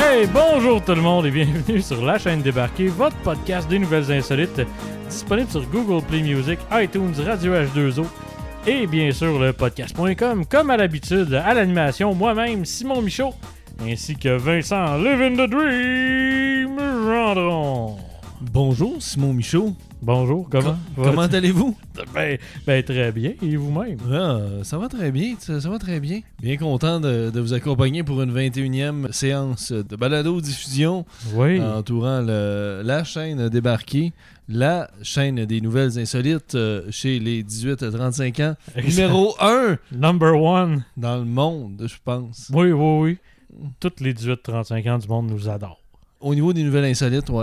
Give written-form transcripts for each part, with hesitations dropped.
Hey, bonjour tout le monde et bienvenue sur La Chaîne Débarquée, votre podcast des nouvelles insolites, disponible sur Google Play Music, iTunes, Radio H2O et bien sûr le podcast.com. Comme à l'habitude, à l'animation, moi-même, Simon Michaud, ainsi que Vincent Living the Dream Gendron. Bonjour, Simon Michaud. Bonjour, Comment allez-vous? Ben très bien, et vous-même? Ça va très bien, ça va très bien. Bien content de vous accompagner pour une 21e séance de balado-diffusion entourant la chaîne Débarquée, la chaîne des nouvelles insolites chez les 18-35 ans. Numéro 1! Number one! Dans le monde, je pense. Oui. Toutes les 18-35 ans du monde nous adorent. Au niveau des nouvelles insolites, ouais.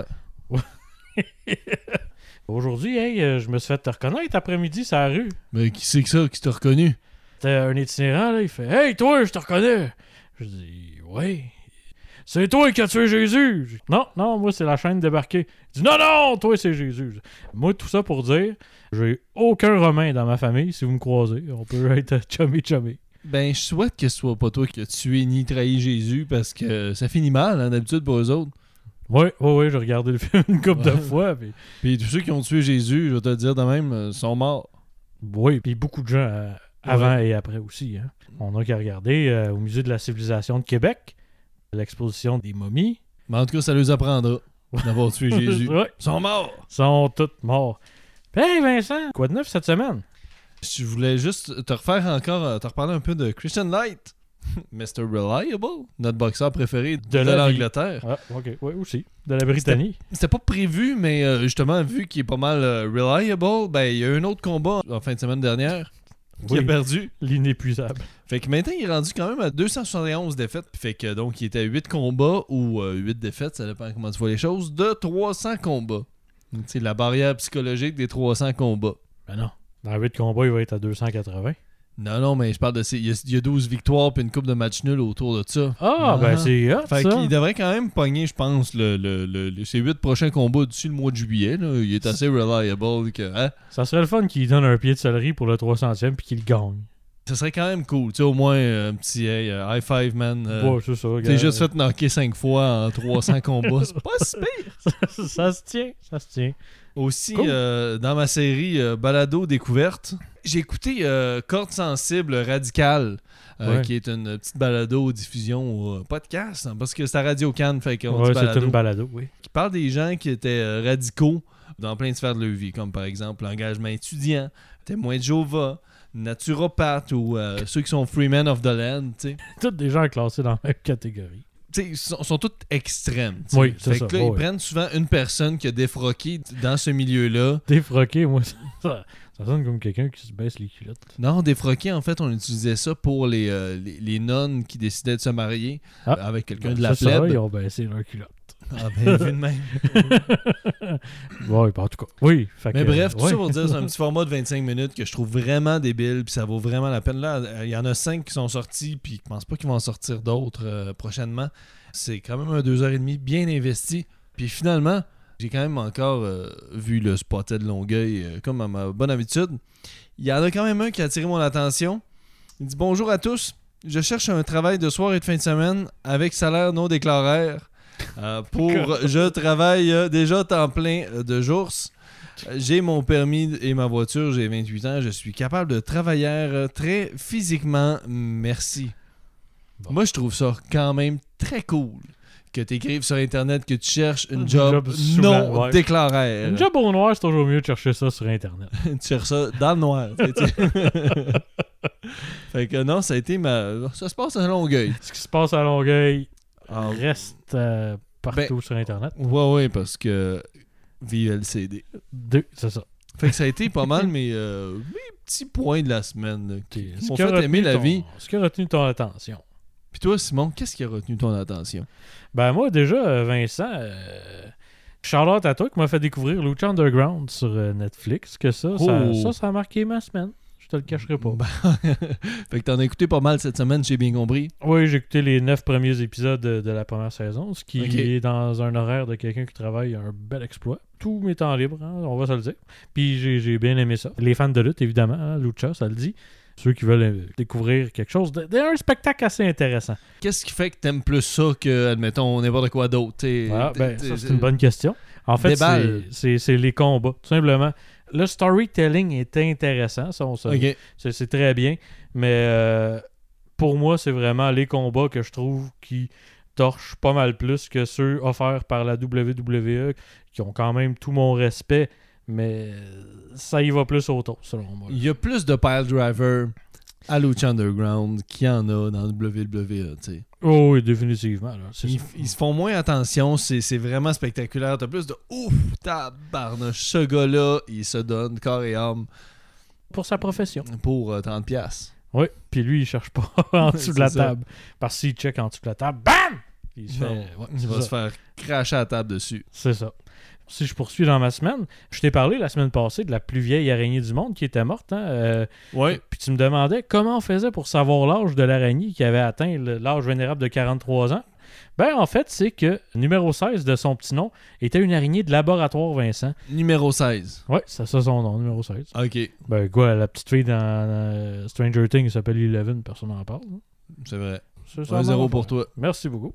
Aujourd'hui, je me suis fait te reconnaître après-midi sur la rue. Mais qui c'est que ça qui t'a reconnu? C'était un itinérant, là, il fait « Hey, toi, je te reconnais! » Je dis « Oui. »« C'est toi qui as tué Jésus! » Je dis, Non, moi, c'est la chaîne Débarquée. Il dit « Non, toi, c'est Jésus. » Moi, tout ça pour dire, j'ai aucun Romain dans ma famille. Si vous me croisez, on peut être chummy. Ben, je souhaite que ce soit pas toi qui as tué ni trahi Jésus parce que ça finit mal, hein, d'habitude, pour eux autres. Oui, j'ai regardé le film une couple de fois. Puis tous ceux qui ont tué Jésus, je vais te le dire de même, sont morts. Oui, puis beaucoup de gens avant et après aussi. Hein. On a qu'à regarder au Musée de la civilisation de Québec, l'exposition des momies. Mais en tout cas, ça les apprendra d'avoir tué Jésus. Ouais. Ils sont morts! Ils sont tous morts. Hey Vincent, quoi de neuf cette semaine? Je voulais juste te reparler un peu de Christian Light. Mr. Reliable, notre boxeur préféré de l'Angleterre. Ah, ok, oui, aussi. De la Britannie. C'était pas prévu, mais justement, vu qu'il est pas mal reliable, ben il y a eu un autre combat en fin de semaine dernière qui a perdu. L'inépuisable. Fait que maintenant, il est rendu quand même à 271 défaites. Fait que donc, il était à 8 combats ou 8 défaites, ça dépend comment tu vois les choses, de 300 combats. Donc, c'est la barrière psychologique des 300 combats. Ben non. Dans 8 combats, il va être à 280. Non, mais je parle de... Il y a 12 victoires puis une coupe de match nul autour de ça. Ben c'est hot, fait ça. qu'il devrait quand même pogner, je pense, ses 8 prochains combats d'ici le mois de juillet. Là. Il est assez reliable. Que, Ça serait le fun qu'il donne un pied de céleri pour le 300e puis qu'il gagne. Ça serait quand même cool. Tu sais, au moins, un petit high five, man. C'est ça. T'es juste fait knocker 5 fois en 300 combats. C'est pas si pire. Ça se tient. Aussi, cool. dans ma série Balado Découverte, j'ai écouté Cordes sensibles radicales, qui est une petite balado diffusion podcast, hein, parce que c'est à Radio Cannes, fait qu'on dit balado. C'est une balado, oui. Qui parle des gens qui étaient radicaux dans plein de sphères de leur vie, comme par exemple l'engagement étudiant, témoins de Jéhovah, naturopathes ou ceux qui sont Freemen of the Land, tu sais. Tous des gens classés dans la même catégorie. Ils sont tous extrêmes. T'sais. Oui, c'est fait ça. Que là, ils prennent souvent une personne qui a défroqué dans ce milieu-là. Défroqué, moi, ça sonne comme quelqu'un qui se baisse les culottes. Non, défroqué, en fait, on utilisait ça pour les nonnes qui décidaient de se marier avec quelqu'un de la plèbe. Ça, ils ont baissé leurs culottes. Ah ben, vu de même. Ouais, en tout cas, oui. Mais bref, tout ça pour dire, c'est un petit format de 25 minutes que je trouve vraiment débile, puis ça vaut vraiment la peine. Là, il y en a 5 qui sont sortis, puis je pense pas qu'ils vont en sortir d'autres prochainement. C'est quand même un 2h30 bien investi. Puis finalement, j'ai quand même encore vu le Spotted Longueuil, comme à ma bonne habitude. Il y en a quand même un qui a attiré mon attention. Il dit « Bonjour à tous, je cherche un travail de soir et de fin de semaine avec salaire non déclaré. Je travaille déjà temps plein de jours. J'ai mon permis et ma voiture, j'ai 28 ans. Je suis capable de travailler très physiquement. Merci. » Bon. Moi, je trouve ça quand même très cool que tu écrives sur Internet que tu cherches une job non déclarée. Une job au noir, c'est toujours mieux de chercher ça sur Internet. Tu cherches ça dans le noir. Fait que non, ça a été ça se passe à Longueuil. Ce qui se passe à Longueuil reste partout sur Internet. Ouais, parce que vive LCD. C'est ça. Fait que ça a été pas mal mes petits points de la semaine. Là, qui m'ont fait aimer la vie. Ce qui a retenu ton attention. Puis toi, Simon, qu'est-ce qui a retenu ton attention? Ben moi, déjà, Vincent, shout-out à toi qui m'a fait découvrir Lucha Underground sur Netflix. Que ça a marqué ma semaine. Je te le cacherai pas. Fait que t'en as écouté pas mal cette semaine, j'ai bien compris. Oui, j'ai écouté les 9 premiers épisodes de la première saison, ce qui est dans un horaire de quelqu'un qui travaille un bel exploit. Tout mes temps libres, hein, on va se le dire. Puis j'ai bien aimé ça. Les fans de lutte, évidemment, hein, Lucha, ça le dit. Ceux qui veulent découvrir quelque chose, un spectacle assez intéressant. Qu'est-ce qui fait que t'aimes plus ça que, admettons, n'importe quoi d'autre? Voilà, ça, c'est une bonne question. En fait, c'est les combats, tout simplement. Le storytelling est intéressant, ça, c'est très bien, mais pour moi, c'est vraiment les combats que je trouve qui torchent pas mal plus que ceux offerts par la WWE, qui ont quand même tout mon respect, mais ça y va plus autour, selon moi. Il y a plus de pile driver à Lucha Underground qu'il y en a dans WWE, tu sais. Oh oui, définitivement. Là, ils se font moins attention, c'est vraiment spectaculaire. T'as plus de ouf, tabarnouche, ce gars-là, il se donne corps et âme. Pour sa profession. Pour 30$. Oui, puis lui, il cherche pas en dessous de la table. Parce que s'il check en dessous de la table, BAM! Il va se faire cracher à la table dessus. C'est ça. Si je poursuis dans ma semaine, je t'ai parlé la semaine passée de la plus vieille araignée du monde qui était morte. Oui. Puis tu me demandais comment on faisait pour savoir l'âge de l'araignée qui avait atteint l'âge vénérable de 43 ans. Ben, en fait, c'est que numéro 16 de son petit nom était une araignée de laboratoire Vincent. Numéro 16. Oui, c'est ça son nom, numéro 16. OK. Ben, quoi, la petite fille dans Stranger Things s'appelle Eleven, personne n'en parle. Hein? C'est vrai. C'est ça, 1-0 pour toi. Merci beaucoup.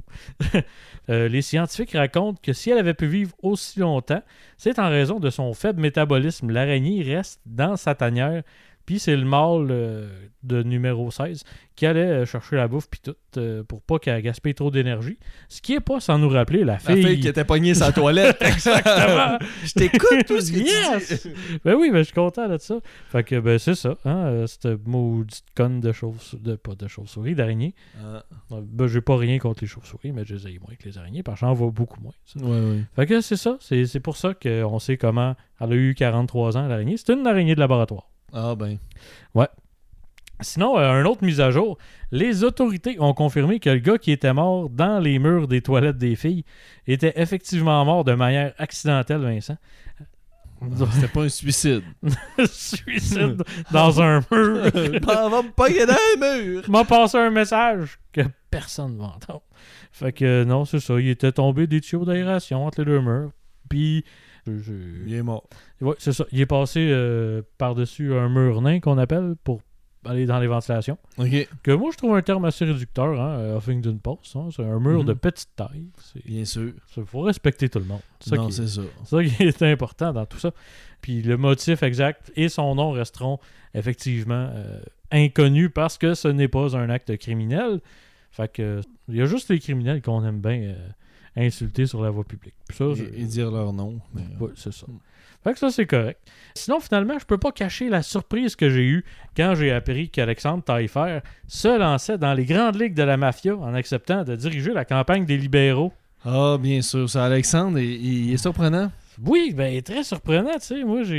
Les scientifiques racontent que si elle avait pu vivre aussi longtemps, c'est en raison de son faible métabolisme. L'araignée reste dans sa tanière, puis c'est le mâle de numéro 16 qui allait chercher la bouffe puis tout pour pas qu'elle gaspille trop d'énergie. Ce qui est pas sans nous rappeler la fille qui était pognée sa toilette. Exactement. Je t'écoute tout ce que yes! tu dis. Ben oui, ben je suis content de ça. Fait que ben c'est ça, hein, cette maudite conne de chauve-souris, d'araignée. Ben j'ai pas rien contre les chauves-souris, mais je les aime moins que les araignées, parce que j'en vois beaucoup moins. Ouais. Fait que c'est ça, c'est pour ça qu'on sait comment elle a eu 43 ans, l'araignée. C'est une araignée de laboratoire. Ah ben. Ouais. Sinon, un autre mise à jour, les autorités ont confirmé que le gars qui était mort dans les murs des toilettes des filles était effectivement mort de manière accidentelle, Vincent. C'était pas un suicide. Suicide dans un mur. On va me pogner dans les murs. M'a passé un message que personne ne va entendre. Fait que non, c'est ça. Il était tombé des tuyaux d'aération entre les deux murs. Puis il est mort. Ouais, c'est ça. Il est passé par-dessus un mur nain qu'on appelle pour aller dans les ventilations. OK. Que moi, je trouve un terme assez réducteur, hein, Huffington Post. Hein, c'est un mur de petite taille. Bien sûr. Il faut respecter tout le monde. C'est ça. C'est ça qui est important dans tout ça. Puis le motif exact et son nom resteront effectivement inconnus parce que ce n'est pas un acte criminel. Fait que il y a juste les criminels qu'on aime bien insulter sur la voie publique. Ça, et dire leur nom. Mais... Oui, c'est ça. Fait que ça, c'est correct. Sinon, finalement, je peux pas cacher la surprise que j'ai eue quand j'ai appris qu'Alexandre Taillefer se lançait dans les grandes ligues de la mafia en acceptant de diriger la campagne des libéraux. Ah, bien sûr. C'est Alexandre, il est surprenant. Oui, ben, il est très surprenant, tu sais. Moi,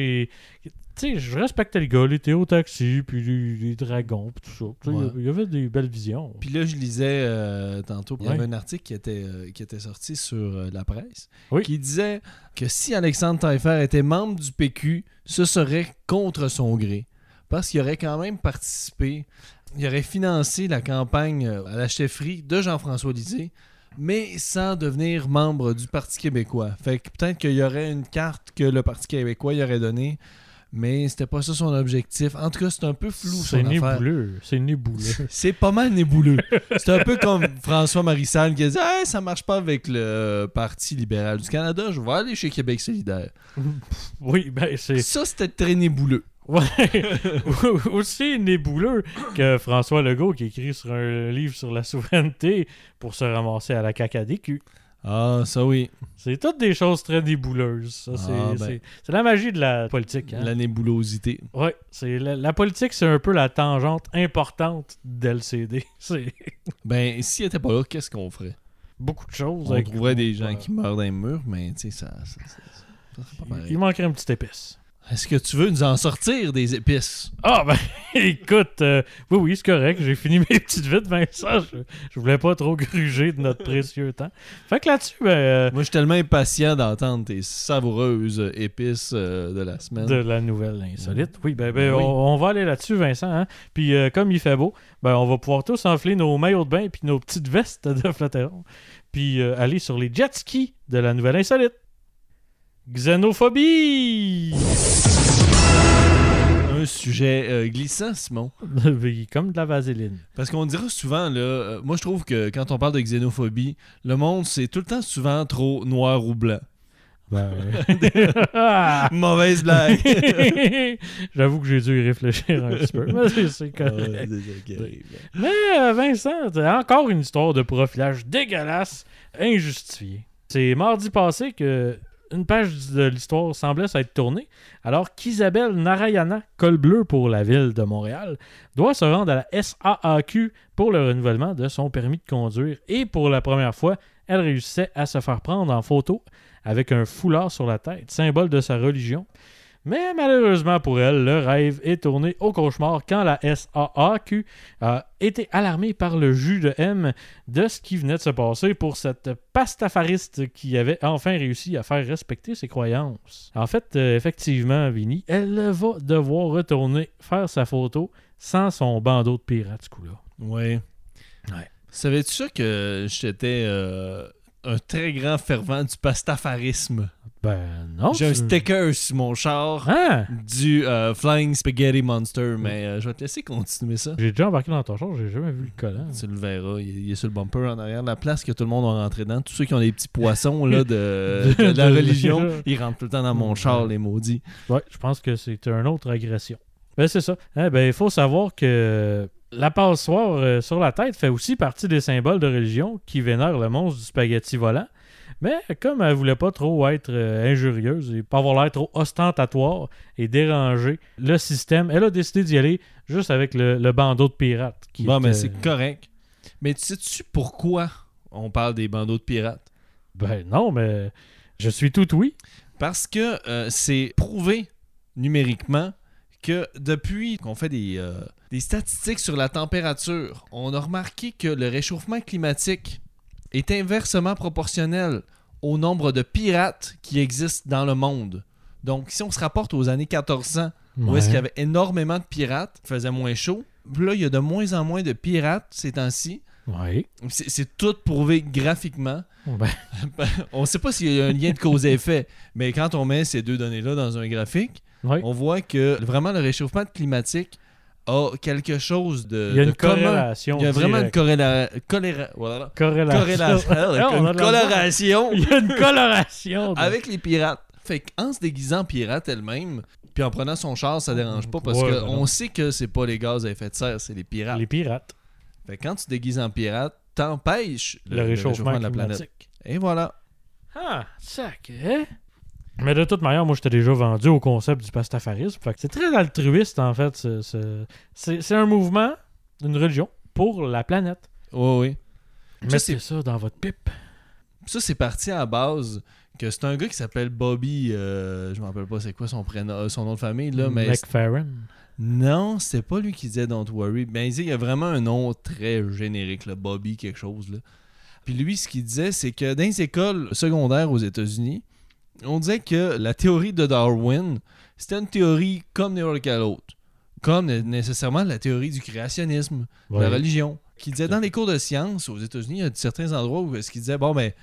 je respectais le gars, les Théo Taxi, puis les dragons, puis tout ça. Ouais. Il y avait des belles visions. Puis là, je lisais tantôt, il y avait un article qui était sorti sur la presse, qui disait que si Alexandre Taillefer était membre du PQ, ce serait contre son gré. Parce qu'il aurait quand même participé, il aurait financé la campagne à la chefferie de Jean-François Lisée, mais sans devenir membre du Parti québécois. Fait que peut-être qu'il y aurait une carte que le Parti québécois y aurait donnée, mais c'était pas ça son objectif. En tout cas, c'est un peu flou son affaire. C'est nébuleux. C'est pas mal nébuleux. C'est un peu comme François Marissal qui a dit « ça marche pas avec le Parti libéral du Canada, je vais aller chez Québec solidaire. » Oui, ben c'est... Ça, c'était très nébuleux. Ouais. Aussi nébuleux que François Legault qui écrit sur un livre sur la souveraineté pour se ramasser à la CAQADQ. Ah, ça oui. C'est toutes des choses très nébuleuses. Ça, c'est la magie de la politique. Hein? La nébulosité. Oui, la politique, c'est un peu la tangente importante d'LCD. Ben, s'il n'était pas là, qu'est-ce qu'on ferait? Beaucoup de choses. On trouverait des gens qui meurent dans les murs, mais tu sais, ça serait pas pareil. Il manquerait une petite épice. Est-ce que tu veux nous en sortir des épices? Ah, ben, écoute, oui, c'est correct. J'ai fini mes petites vites, Vincent. Je voulais pas trop gruger de notre précieux temps. Fait que là-dessus, ben... moi, je suis tellement impatient d'entendre tes savoureuses épices de la semaine. De la nouvelle insolite. Oui, ben oui. On va aller là-dessus, Vincent. Hein? Puis, comme il fait beau, ben, on va pouvoir tous enfler nos maillots de bain puis nos petites vestes de flotteron. Puis, aller sur les jet skis de la nouvelle insolite. Xénophobie! un sujet glissant, Simon. Comme de la vaseline. Parce qu'on dira souvent, là, moi je trouve que quand on parle de xénophobie, le monde c'est tout le temps souvent trop noir ou blanc. Ben... Mauvaise blague. J'avoue que j'ai dû y réfléchir un petit peu. Mais c'est correct. Mais Vincent, t'as encore une histoire de profilage dégueulasse, injustifiée. C'est mardi passé que une page de l'histoire semblait s'être tournée, alors qu'Isabelle Narayana, col bleu pour la ville de Montréal, doit se rendre à la SAAQ pour le renouvellement de son permis de conduire. Et pour la première fois, elle réussissait à se faire prendre en photo avec un foulard sur la tête, symbole de sa religion. Mais malheureusement pour elle, le rêve est tourné au cauchemar quand la SAAQ a été alarmée par le jus de M de ce qui venait de se passer pour cette pastafariste qui avait enfin réussi à faire respecter ses croyances. En fait, effectivement, Vinny, elle va devoir retourner faire sa photo sans son bandeau de pirate, ce coup-là. Oui. Ouais. Savais-tu ça que j'étais un très grand fervent du pastafarisme? Ben non. J'ai un sticker sur mon char du Flying Spaghetti Monster, mais je vais te laisser continuer ça. J'ai déjà embarqué dans ton char, j'ai jamais vu le collant. Tu le verras, il est sur le bumper en arrière de la place que tout le monde va rentrer dedans. Tous ceux qui ont des petits poissons là, de la religion, ils rentrent tout le temps dans mon char, les maudits. Ouais, je pense que c'est une autre agression. Ben c'est ça. Ben, il faut savoir que la passoire sur la tête fait aussi partie des symboles de religion qui vénèrent le monstre du spaghetti volant. Mais comme elle voulait pas trop être injurieuse et pas avoir l'air trop ostentatoire et déranger le système, elle a décidé d'y aller juste avec le bandeau de pirate. Mais c'est correct. Mais sais-tu pourquoi on parle des bandeaux de pirates? Ben non, mais je suis tout oui. Parce que c'est prouvé numériquement que depuis qu'on fait des statistiques sur la température, on a remarqué que le réchauffement climatique est inversement proportionnel au nombre de pirates qui existent dans le monde. Donc, si on se rapporte aux années 1400, où est-ce qu'il y avait énormément de pirates, il faisait moins chaud, là, il y a de moins en moins de pirates ces temps-ci. Oui. C'est tout prouvé graphiquement. Ben. On ne sait pas s'il y a un lien de cause et effet, mais quand on met ces deux données-là dans un graphique, on voit que vraiment le réchauffement climatique a quelque chose de il y a une commun. Corrélation. Il y a vraiment une corrélation. Il y a une coloration. Avec les pirates. Fait qu'en se déguisant pirate elle-même, puis en prenant son char, ça dérange pas parce qu'on sait que c'est pas les gaz à effet de serre, c'est les pirates. Les pirates. Fait que quand tu te déguises en pirate, t'empêches le réchauffement de la planète. Et voilà. Ah, sacré. Mais de toute manière, moi, j'étais déjà vendu au concept du pastafarisme. Fait que c'est très altruiste, en fait. C'est un mouvement d'une religion pour la planète. Oui. Mettez ça dans votre pipe. Ça, c'est parti à la base que c'est un gars qui s'appelle Bobby... je me rappelle pas c'est quoi son prénom, son nom de famille. Là, mais McFerrin. Non, c'est pas lui qui disait Don't worry. Ben, il y a vraiment un nom très générique, là, Bobby quelque chose. Là. Puis lui, ce qu'il disait, c'est que dans les écoles secondaires aux États-Unis, on disait que la théorie de Darwin, c'était une théorie comme n'importe quelle autre. Comme nécessairement la théorie du créationnisme, de la religion. Qui disait dans les cours de sciences aux États-Unis, il y a certains endroits où ce qu'il disait, bon, ben,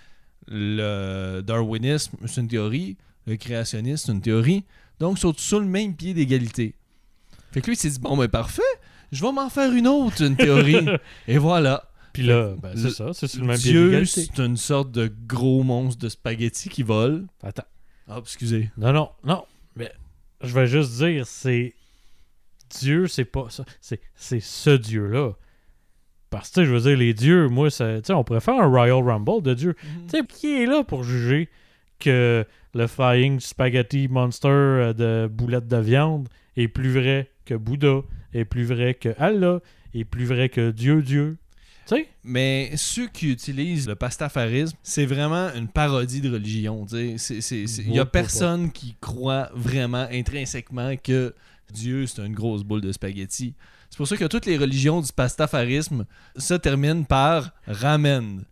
le darwinisme, c'est une théorie, le créationnisme, c'est une théorie. Donc, ils sont tous sur le même pied d'égalité. Fait que lui, il s'est dit, bon, ben, parfait, je vais m'en faire une autre, une théorie. Et voilà. Puis là, ben, c'est ça, c'est sur le même pied Dieu, d'égalité. c'est une sorte de gros monstre de spaghetti qui vole. Attends. Ah, excusez. Non. Mais je vais juste dire, c'est... Dieu, c'est pas ça. C'est ce Dieu-là. Parce que, je veux dire, les dieux, moi, on pourrait faire un Royal Rumble de Dieu. Tu sais, qui est là pour juger que le Flying Spaghetti Monster de boulettes de viande est plus vrai que Bouddha, est plus vrai que Allah, est plus vrai que Dieu. Tu sais? Mais ceux qui utilisent le pastafarisme, c'est vraiment une parodie de religion. Il n'y a personne qui croit vraiment intrinsèquement que Dieu, c'est une grosse boule de spaghetti. C'est pour ça que toutes les religions du pastafarisme se terminent par ramen.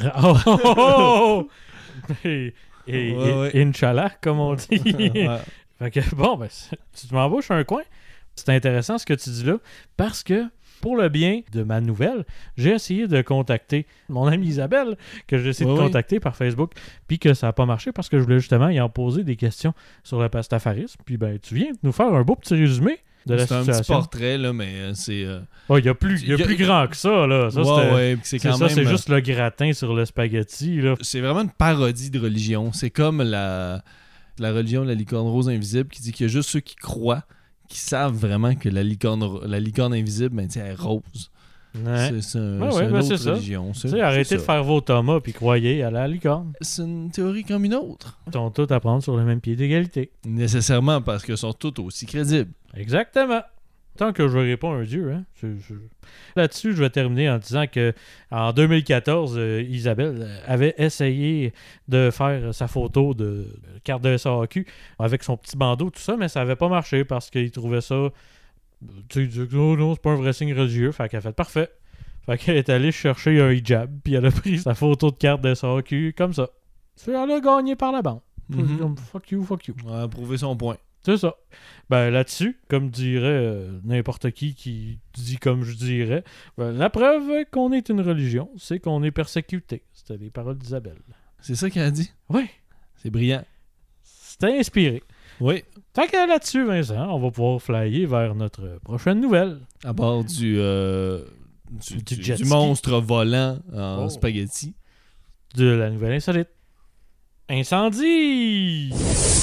Et Inch'Allah, comme on dit. Fait que, bon, ben, tu m'embauches un coin. C'est intéressant ce que tu dis là, parce que pour le bien de ma nouvelle, j'ai essayé de contacter mon amie Isabelle, que j'ai essayé de contacter par Facebook, puis que ça n'a pas marché parce que je voulais justement y en poser des questions sur le pastafarisme. Puis ben, tu viens de nous faire un beau petit résumé de la C'est un situation. petit portrait, là, mais c'est... Il y a plus grand que ça, là. Ça, ouais, puis c'est quand même... c'est juste le gratin sur le spaghetti, là. C'est vraiment une parodie de religion. C'est comme la religion de la licorne rose invisible qui dit qu'il y a juste ceux qui croient qui savent vraiment que la licorne invisible, ben, elle est rose. Ouais. C'est une c'est autre ça. religion. Arrêtez de faire vos Thomas puis croyez à la licorne. C'est une théorie comme une autre. Ils sont tous à prendre sur le même pied d'égalité. Nécessairement parce qu'ils sont tous aussi crédibles. Exactement. Tant que je réponds à un dieu, hein. Là-dessus, je vais terminer en disant que en 2014, Isabelle avait essayé de faire sa photo de carte de SAQ avec son petit bandeau, tout ça, mais ça n'avait pas marché parce qu'il trouvait ça... Tu sais, oh non, c'est pas un vrai signe religieux. Fait qu'elle a fait parfait. Fait qu'elle est allée chercher un hijab, puis elle a pris sa photo de carte de SAQ comme ça. Elle a gagné par la bande. Comme, fuck you. Elle a prouvé son point. C'est ça. Ben là-dessus, comme dirait n'importe qui dit comme je dirais, la preuve qu'on est une religion, c'est qu'on est persécuté. C'était les paroles d'Isabelle. C'est ça qu'elle a dit? Oui. C'est brillant. C'était inspiré. Oui. Fait que là-dessus, Vincent, on va pouvoir flyer vers notre prochaine nouvelle. À bord du jet ski. monstre volant en spaghetti. De la nouvelle insolite. Incendie!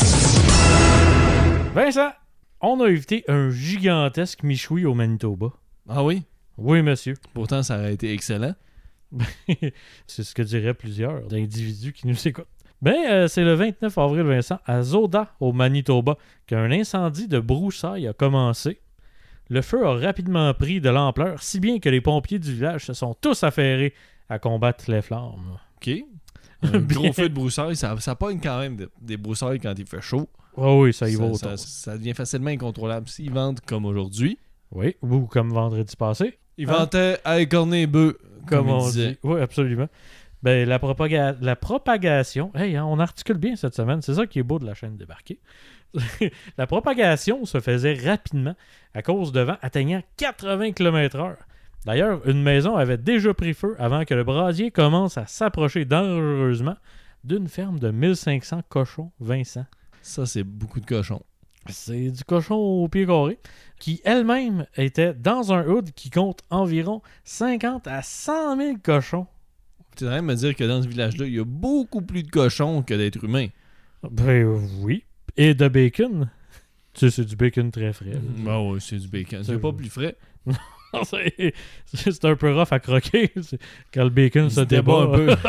Vincent, on a évité un gigantesque michoui au Manitoba. Ah oui? Oui, monsieur. Pourtant, ça aurait été excellent. C'est ce que diraient plusieurs individus qui nous écoutent. C'est le 29 avril, Vincent, à Zoda, au Manitoba, qu'un incendie de broussailles a commencé. Le feu a rapidement pris de l'ampleur, si bien que les pompiers du village se sont tous affairés à combattre les flammes. OK. Un gros feu de broussailles, ça pogne quand même des broussailles quand il fait chaud. Oh oui, ça y va autant. Ça devient facilement incontrôlable. S'ils vendent comme aujourd'hui. Oui, ou comme vendredi passé. Ils vendaient à écorner bœufs, comme on dit. Oui, absolument. La propagation... Hey, on articule bien cette semaine. C'est ça qui est beau de la chaîne débarquée. La propagation se faisait rapidement à cause de vent atteignant 80 km/h. D'ailleurs, une maison avait déjà pris feu avant que le brasier commence à s'approcher dangereusement d'une ferme de 1500 cochons, Vincent. Ça, c'est beaucoup de cochons. C'est du cochon au pied carré, qui elle-même était dans un hood qui compte environ 50 à 100 000 cochons. Tu es en train de me dire que dans ce village-là, il y a beaucoup plus de cochons que d'êtres humains. Oui. Et de bacon. Tu sais, c'est du bacon très frais. Oui, c'est du bacon. C'est pas plus frais. C'est un peu rough à croquer quand le bacon se débat un peu.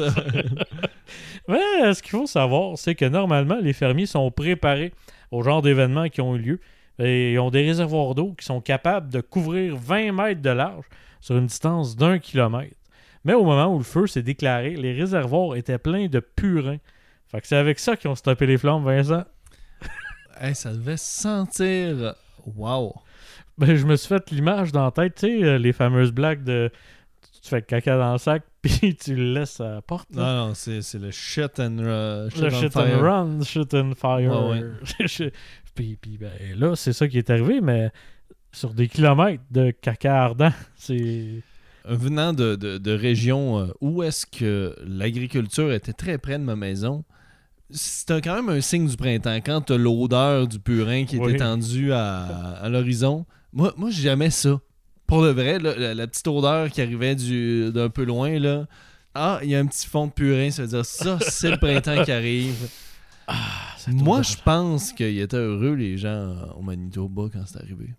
Mais ce qu'il faut savoir, c'est que normalement, les fermiers sont préparés au genre d'événements qui ont eu lieu. Et ils ont des réservoirs d'eau qui sont capables de couvrir 20 mètres de large sur une distance d'1 kilomètre. Mais au moment où le feu s'est déclaré, les réservoirs étaient pleins de purin. Fait que c'est avec ça qu'ils ont stoppé les flammes, Vincent. Ça devait sentir... Wow! Je me suis fait l'image dans la tête, tu sais, les fameuses blagues de... Tu fais caca dans le sac, puis tu le laisses à la porte. Là. Non, c'est le shit and run, shit and fire. Ouais. puis là, c'est ça qui est arrivé, mais sur des kilomètres de caca ardent, c'est... Venant de régions où est-ce que l'agriculture était très près de ma maison, c'était quand même un signe du printemps. Quand tu as l'odeur du purin qui est étendue à l'horizon, moi j'aimais ça. Pour de vrai, là, la petite odeur qui arrivait d'un peu loin, là. Ah, il y a un petit fond de purin, ça veut dire ça, c'est le printemps qui arrive. Moi, je pense qu'ils étaient heureux, les gens au Manitoba, quand c'est arrivé.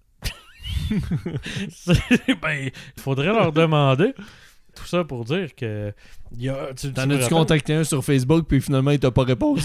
Il faudrait leur demander. Tout ça pour dire que... T'en as-tu contacté un sur Facebook puis finalement il t'a pas répondu?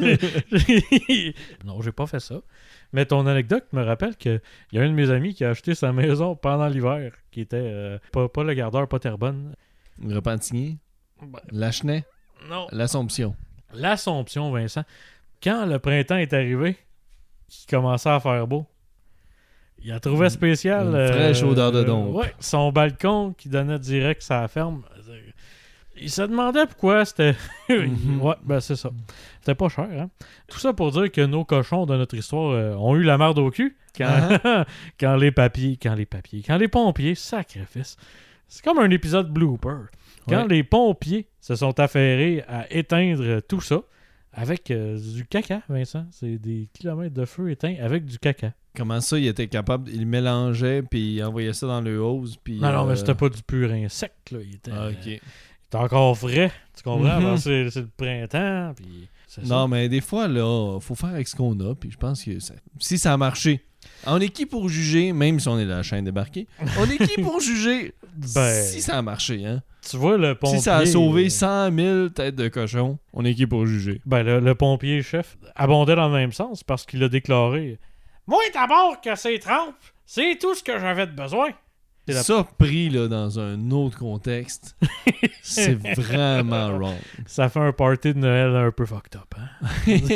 Non, j'ai pas fait ça. Mais ton anecdote me rappelle qu'il y a un de mes amis qui a acheté sa maison pendant l'hiver, qui était pas le gardeur, pas Terrebonne. Repentigny? Lachenay? Non. L'Assomption. L'Assomption, Vincent. Quand le printemps est arrivé, qui commençait à faire beau, il a trouvé spécial... Une fraîche odeur de dompe. Ouais, son balcon qui donnait direct sur la ferme. Il se demandait pourquoi c'était... Ouais, c'est ça. C'était pas cher, hein? Tout ça pour dire que nos cochons de notre histoire ont eu la merde au cul quand les pompiers, sacrifice. C'est comme un épisode blooper. Quand les pompiers se sont affairés à éteindre tout ça avec du caca, Vincent. C'est des kilomètres de feu éteints avec du caca. comment ça, il était capable, il mélangeait, puis il envoyait ça dans le hose, puis... Non, mais c'était pas du purin sec, là. Il était encore frais, tu comprends? Mm-hmm. C'est le printemps, puis c'est ça. Non, mais des fois, là, faut faire avec ce qu'on a, puis je pense que si ça a marché, on est qui pour juger, même si on est dans la chaîne débarquée, on est qui pour juger si ça a marché, hein? Tu vois, le pompier... Si ça a sauvé 100 000 têtes de cochon, on est qui pour juger? Ben, le pompier chef abondait dans le même sens parce qu'il a déclaré « Moi, d'abord que c'est trempe, c'est tout ce que j'avais de besoin. » Ça, pris là, dans un autre contexte, c'est vraiment wrong. Ça fait un party de Noël un peu fucked up, hein?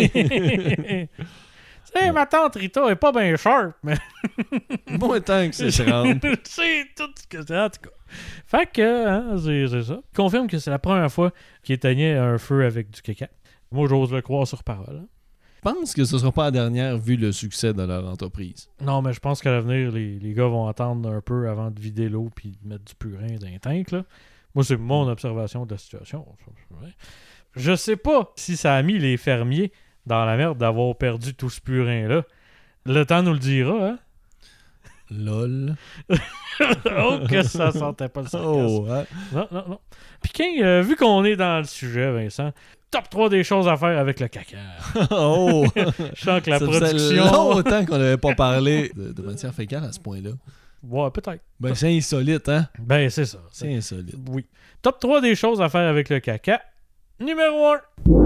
Tu sais, ma tante Rita est pas bien sharp, mais... Bon temps que c'est trempe. C'est tout ce que c'est, en tout cas. Fait que, hein, c'est ça. Il confirme que c'est la première fois qu'il éteignait un feu avec du caca. Moi, j'ose le croire sur parole. Hein. Je pense que ce sera pas la dernière vu le succès de leur entreprise. Non, mais je pense qu'à l'avenir, les gars vont attendre un peu avant de vider l'eau puis de mettre du purin dans un tank, là. Moi, c'est mon observation de la situation. Je sais pas si ça a mis les fermiers dans la merde d'avoir perdu tout ce purin-là. Le temps nous le dira, hein? Lol. Oh, que ça sentait pas le sarcasme. Oh, ouais. Non. Puis vu qu'on est dans le sujet, Vincent, top 3 des choses à faire avec le caca. Oh! Je sens que la ça faisait production... longtemps qu'on n'avait pas parlé de matière fécale à ce point-là. Ouais, peut-être. Ben, c'est insolite, hein? Ben, c'est ça. C'est insolite. Oui. Top 3 des choses à faire avec le caca. Numéro 1.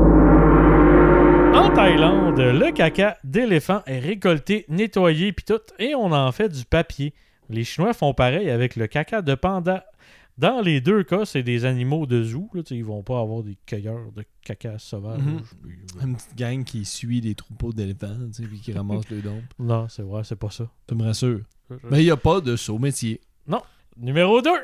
En Thaïlande, le caca d'éléphant est récolté, nettoyé pis tout, et on en fait du papier. Les Chinois font pareil avec le caca de panda. Dans les deux cas, c'est des animaux de zoo. Là, ils vont pas avoir des cueilleurs de caca sauvages. Une petite gang qui suit des troupeaux d'éléphants, tu sais, puis qui ramasse le dompe. Non, c'est vrai, c'est pas ça. Ça me rassure. Mais il n'y a pas de saut métier. Non. Numéro 2.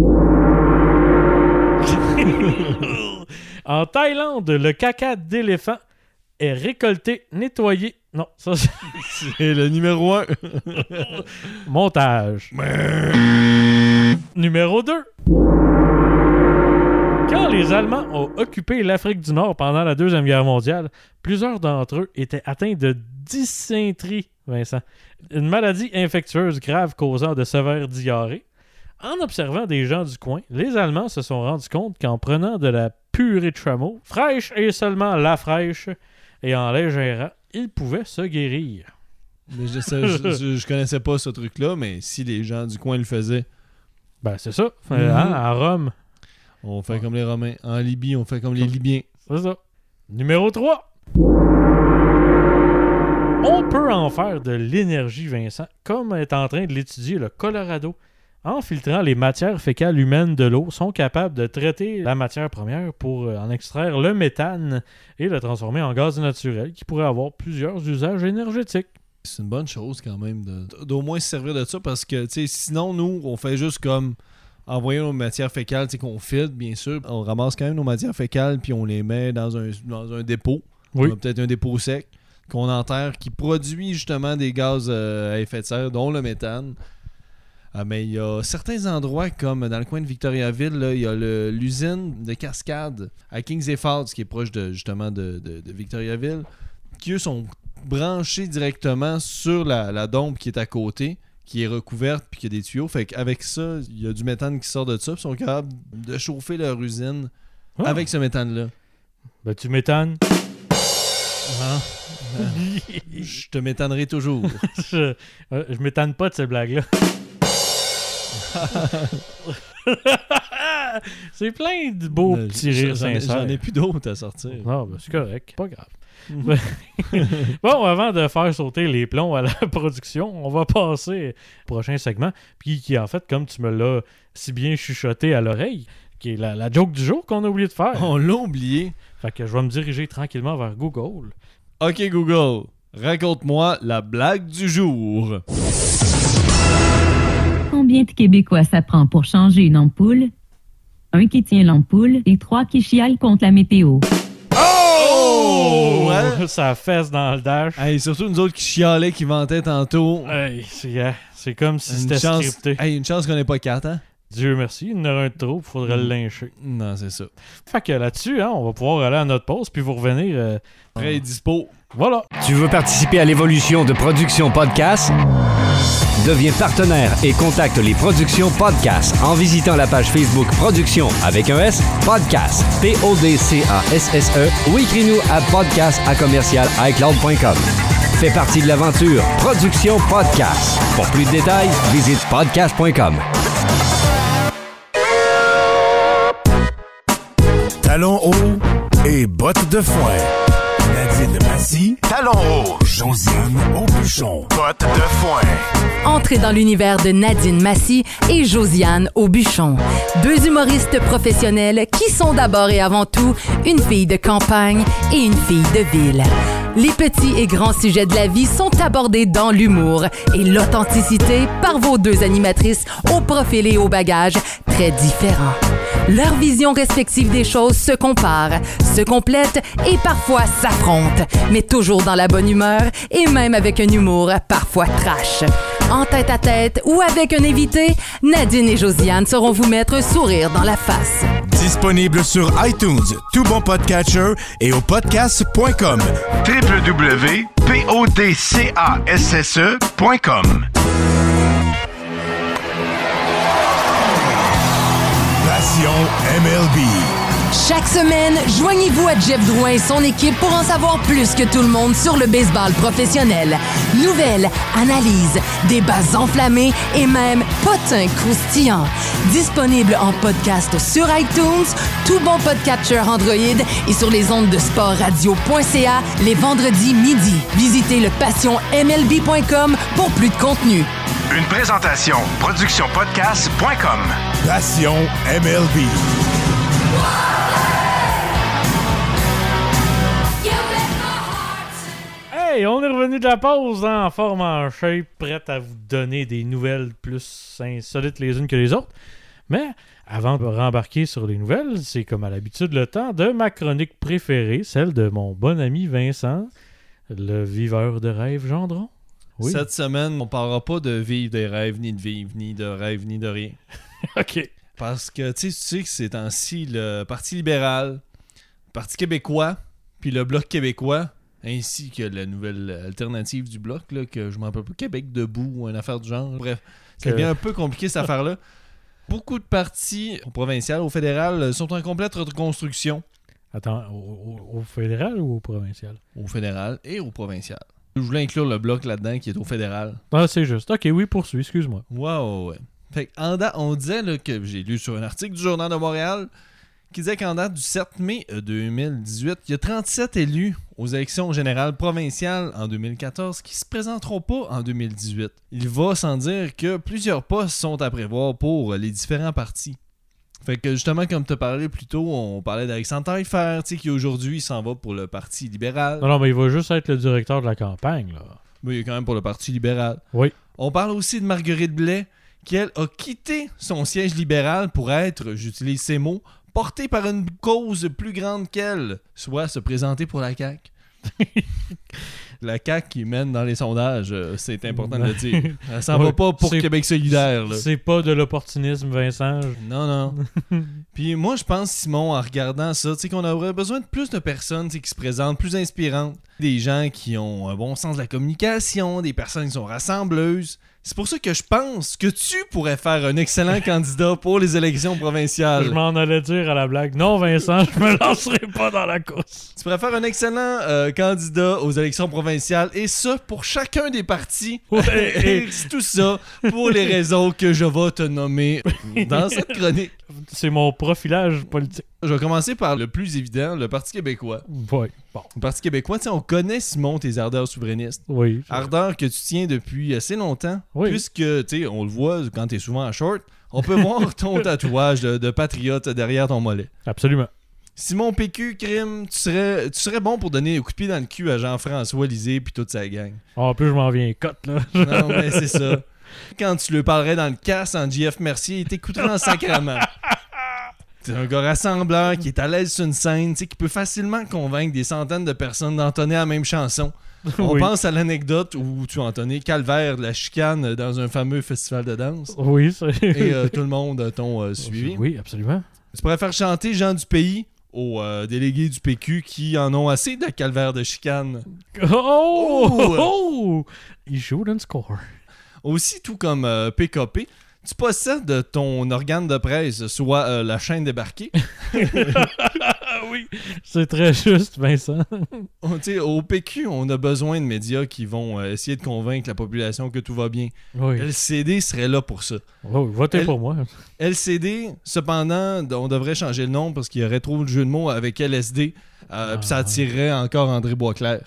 En Thaïlande, le caca d'éléphant est récolté, nettoyé. Non, ça c'est le numéro 1. Montage. Numéro 2. Quand les Allemands ont occupé l'Afrique du Nord pendant la Deuxième Guerre mondiale, plusieurs d'entre eux étaient atteints de dysenterie, Vincent, une maladie infectieuse grave causant de sévères diarrhées. En observant des gens du coin, les Allemands se sont rendus compte qu'en prenant de la purée de chameau, fraîche et seulement la fraîche, et en l'ingérant, ils pouvaient se guérir. Mais je connaissais pas ce truc-là, mais si les gens du coin le faisaient... Ben, c'est ça. À Rome. On fait comme les Romains. En Libye, on fait comme les Libyens. C'est ça. Numéro 3. On peut en faire de l'énergie, Vincent, comme est en train de l'étudier le Colorado. En filtrant les matières fécales humaines de l'eau, sont capables de traiter la matière première pour en extraire le méthane et le transformer en gaz naturel qui pourrait avoir plusieurs usages énergétiques. C'est une bonne chose quand même d'au moins se servir de ça parce que sinon, nous, on fait juste comme envoyer nos matières fécales qu'on filtre, bien sûr. On ramasse quand même nos matières fécales puis on les met dans un dépôt. Oui. Peut-être un dépôt sec qu'on enterre qui produit justement des gaz à effet de serre, dont le méthane. Mais il y a certains endroits, comme dans le coin de Victoriaville, là, il y a l'usine de Cascade à Kings et Falls, qui est proche de Victoriaville, qui eux sont branchés directement sur la dompe qui est à côté, qui est recouverte puis qui a des tuyaux. Fait qu'avec ça, il y a du méthane qui sort de ça, puis ils sont capables de chauffer leur usine avec ce méthane-là. Ben, tu m'étonnes. Je te m'étonnerai toujours. je m'étonne pas de cette blague-là. C'est plein de beaux petits rires sincères. J'en ai plus d'autres à sortir. Non, ben c'est correct. Pas grave. Bon, avant de faire sauter les plombs à la production, on va passer au prochain segment, puis qui en fait, comme tu me l'as si bien chuchoté à l'oreille, qui est la joke du jour qu'on a oublié de faire. On l'a oublié. Fait que je vais me diriger tranquillement vers Google. Ok Google, raconte-moi la blague du jour. Combien de Québécois ça prend pour changer une ampoule? 1 qui tient l'ampoule et 3 qui chialent contre la météo. Oh! Ouais. Ça fesse dans le dash. Hey, surtout nous autres qui chialaient, qui vantaient tantôt. Hey, c'est comme si c'était scripté. Hey, une chance qu'on n'est pas 4, hein? Dieu merci, il y en aura un de trop, il faudrait le lyncher. Non, c'est ça. Fait que là-dessus, hein, on va pouvoir aller à notre pause, puis vous revenir... Prêt et dispo. Voilà. Tu veux participer à l'évolution de Production Podcast? Deviens partenaire et contacte les Productions Podcast en visitant la page Facebook Productions avec un S, Podcast, PODCASSE ou écris-nous à podcast@icloud.com. Fais partie de l'aventure Productions Podcast. Pour plus de détails, visite podcast.com. Talons hauts et bottes de foin. Nadine Massy, talons hauts. Josiane Aubuchon, bottes de foin. Entrez dans l'univers de Nadine Massy et Josiane Aubuchon. Deux humoristes professionnels qui sont d'abord et avant tout une fille de campagne et une fille de ville. Les petits et grands sujets de la vie sont abordés dans l'humour et l'authenticité par vos deux animatrices au profil et au bagage très différents. Leurs visions respectives des choses se comparent, se complètent et parfois s'affrontent, mais toujours dans la bonne humeur et même avec un humour parfois trash. En tête à tête ou avec un invité, Nadine et Josiane sauront vous mettre un sourire dans la face. Disponible sur iTunes, tout bon podcatcher et au podcast.com. www.podcasse.com. Passion MLB. Chaque semaine, joignez-vous à Jeff Drouin et son équipe pour en savoir plus que tout le monde sur le baseball professionnel. Nouvelles, analyses, débats enflammés et même potins croustillants. Disponible en podcast sur iTunes, tout bon podcatcher Android et sur les ondes de sportradio.ca les vendredis midi. Visitez le passionmlb.com pour plus de contenu. Une présentation, productionpodcast.com. Passion MLB. Hey, on est revenu de la pause en forme, en shape, prête à vous donner des nouvelles plus insolites les unes que les autres. Mais avant de rembarquer sur les nouvelles, c'est comme à l'habitude le temps de ma chronique préférée, celle de mon bon ami Vincent, le viveur de rêves Gendron. Oui. Cette semaine, on parlera pas de vivre des rêves, ni de vivre, ni de rêve, ni de rien. OK. Parce que tu sais que ces temps-ci, le Parti libéral, le Parti québécois, puis le Bloc québécois, ainsi que la nouvelle alternative du Bloc, là, que je m'en rappelle pas, Québec debout ou une affaire du genre. Bref, ça devient un peu compliqué cette affaire-là. Beaucoup de partis au provincial, au fédéral, sont en complète reconstruction. Attends, au fédéral ou au provincial? Au fédéral et au provincial. Je voulais inclure le Bloc là-dedans qui est au fédéral. Ah, c'est juste. OK, oui, poursuis, excuse-moi. Ouais. Fait on disait là, que j'ai lu sur un article du Journal de Montréal qui disait qu'en date du 7 mai 2018, il y a 37 élus aux élections générales provinciales en 2014 qui se présenteront pas en 2018. Il va sans dire que plusieurs postes sont à prévoir pour les différents partis. Fait que justement, comme tu as parlé plus tôt, on parlait d'Alexandre Taillefer, qui aujourd'hui s'en va pour le Parti libéral. Non, mais il va juste être le directeur de la campagne, là. Mais il est quand même pour le Parti libéral. Oui. On parle aussi de Marguerite Blais, qui, elle, a quitté son siège libéral pour être, j'utilise ces mots, portée par une cause plus grande qu'elle, soit se présenter pour la CAQ. La CAQ qui mène dans les sondages, c'est important de le dire. Elle s'en va pas pour Québec solidaire. Là. C'est pas de l'opportunisme, Vincent. Non. Puis moi, je pense, Simon, en regardant ça, qu'on aurait besoin de plus de personnes qui se présentent, plus inspirantes. Des gens qui ont un bon sens de la communication, des personnes qui sont rassembleuses. C'est pour ça que je pense que tu pourrais faire un excellent candidat pour les élections provinciales. Je m'en allais dire à la blague. Non, Vincent, je me lancerai pas dans la course. Tu pourrais faire un excellent candidat aux élections provinciales, et ça pour chacun des partis. Ouais. Et tout ça pour les raisons que je vais te nommer dans cette chronique. C'est mon profilage politique. Je vais commencer par le plus évident, le Parti québécois. Oui, bon. Le Parti québécois, on connaît, Simon, tes ardeurs souverainistes. Oui. Ardeurs que tu tiens depuis assez longtemps. Oui. Puisque, on le voit quand t'es souvent en short, on peut voir ton tatouage de patriote derrière ton mollet. Absolument. Simon PQ, crime, tu serais bon pour donner un coup de pied dans le cul à Jean-François Lisée puis toute sa gang. En plus, je m'en viens cote, là. Non, mais c'est ça. Quand tu lui parlerais dans le casse en JF Mercier, il t'écouterait en sacrament. C'est un gars rassembleur qui est à l'aise sur une scène, qui peut facilement convaincre des centaines de personnes d'entonner la même chanson. On pense à l'anecdote où tu as entonné Calvaire de la chicane dans un fameux festival de danse. Oui, c'est... Et tout le monde t'ont suivi. Oui, absolument. Tu pourrais faire chanter Jean du Pays aux délégués du PQ qui en ont assez de calvaire de chicane. Oh! Il shoot and score. Aussi, tout comme PKP, tu possèdes ton organe de presse, soit la chaîne débarquée. Oui, c'est très juste, Vincent. Au PQ, on a besoin de médias qui vont essayer de convaincre la population que tout va bien. Oui. LCD serait là pour ça. Oh, votez pour moi. LCD, cependant, on devrait changer le nom parce qu'il y aurait trop de jeux de mots avec LSD, puis ça attirerait encore André Boisclair.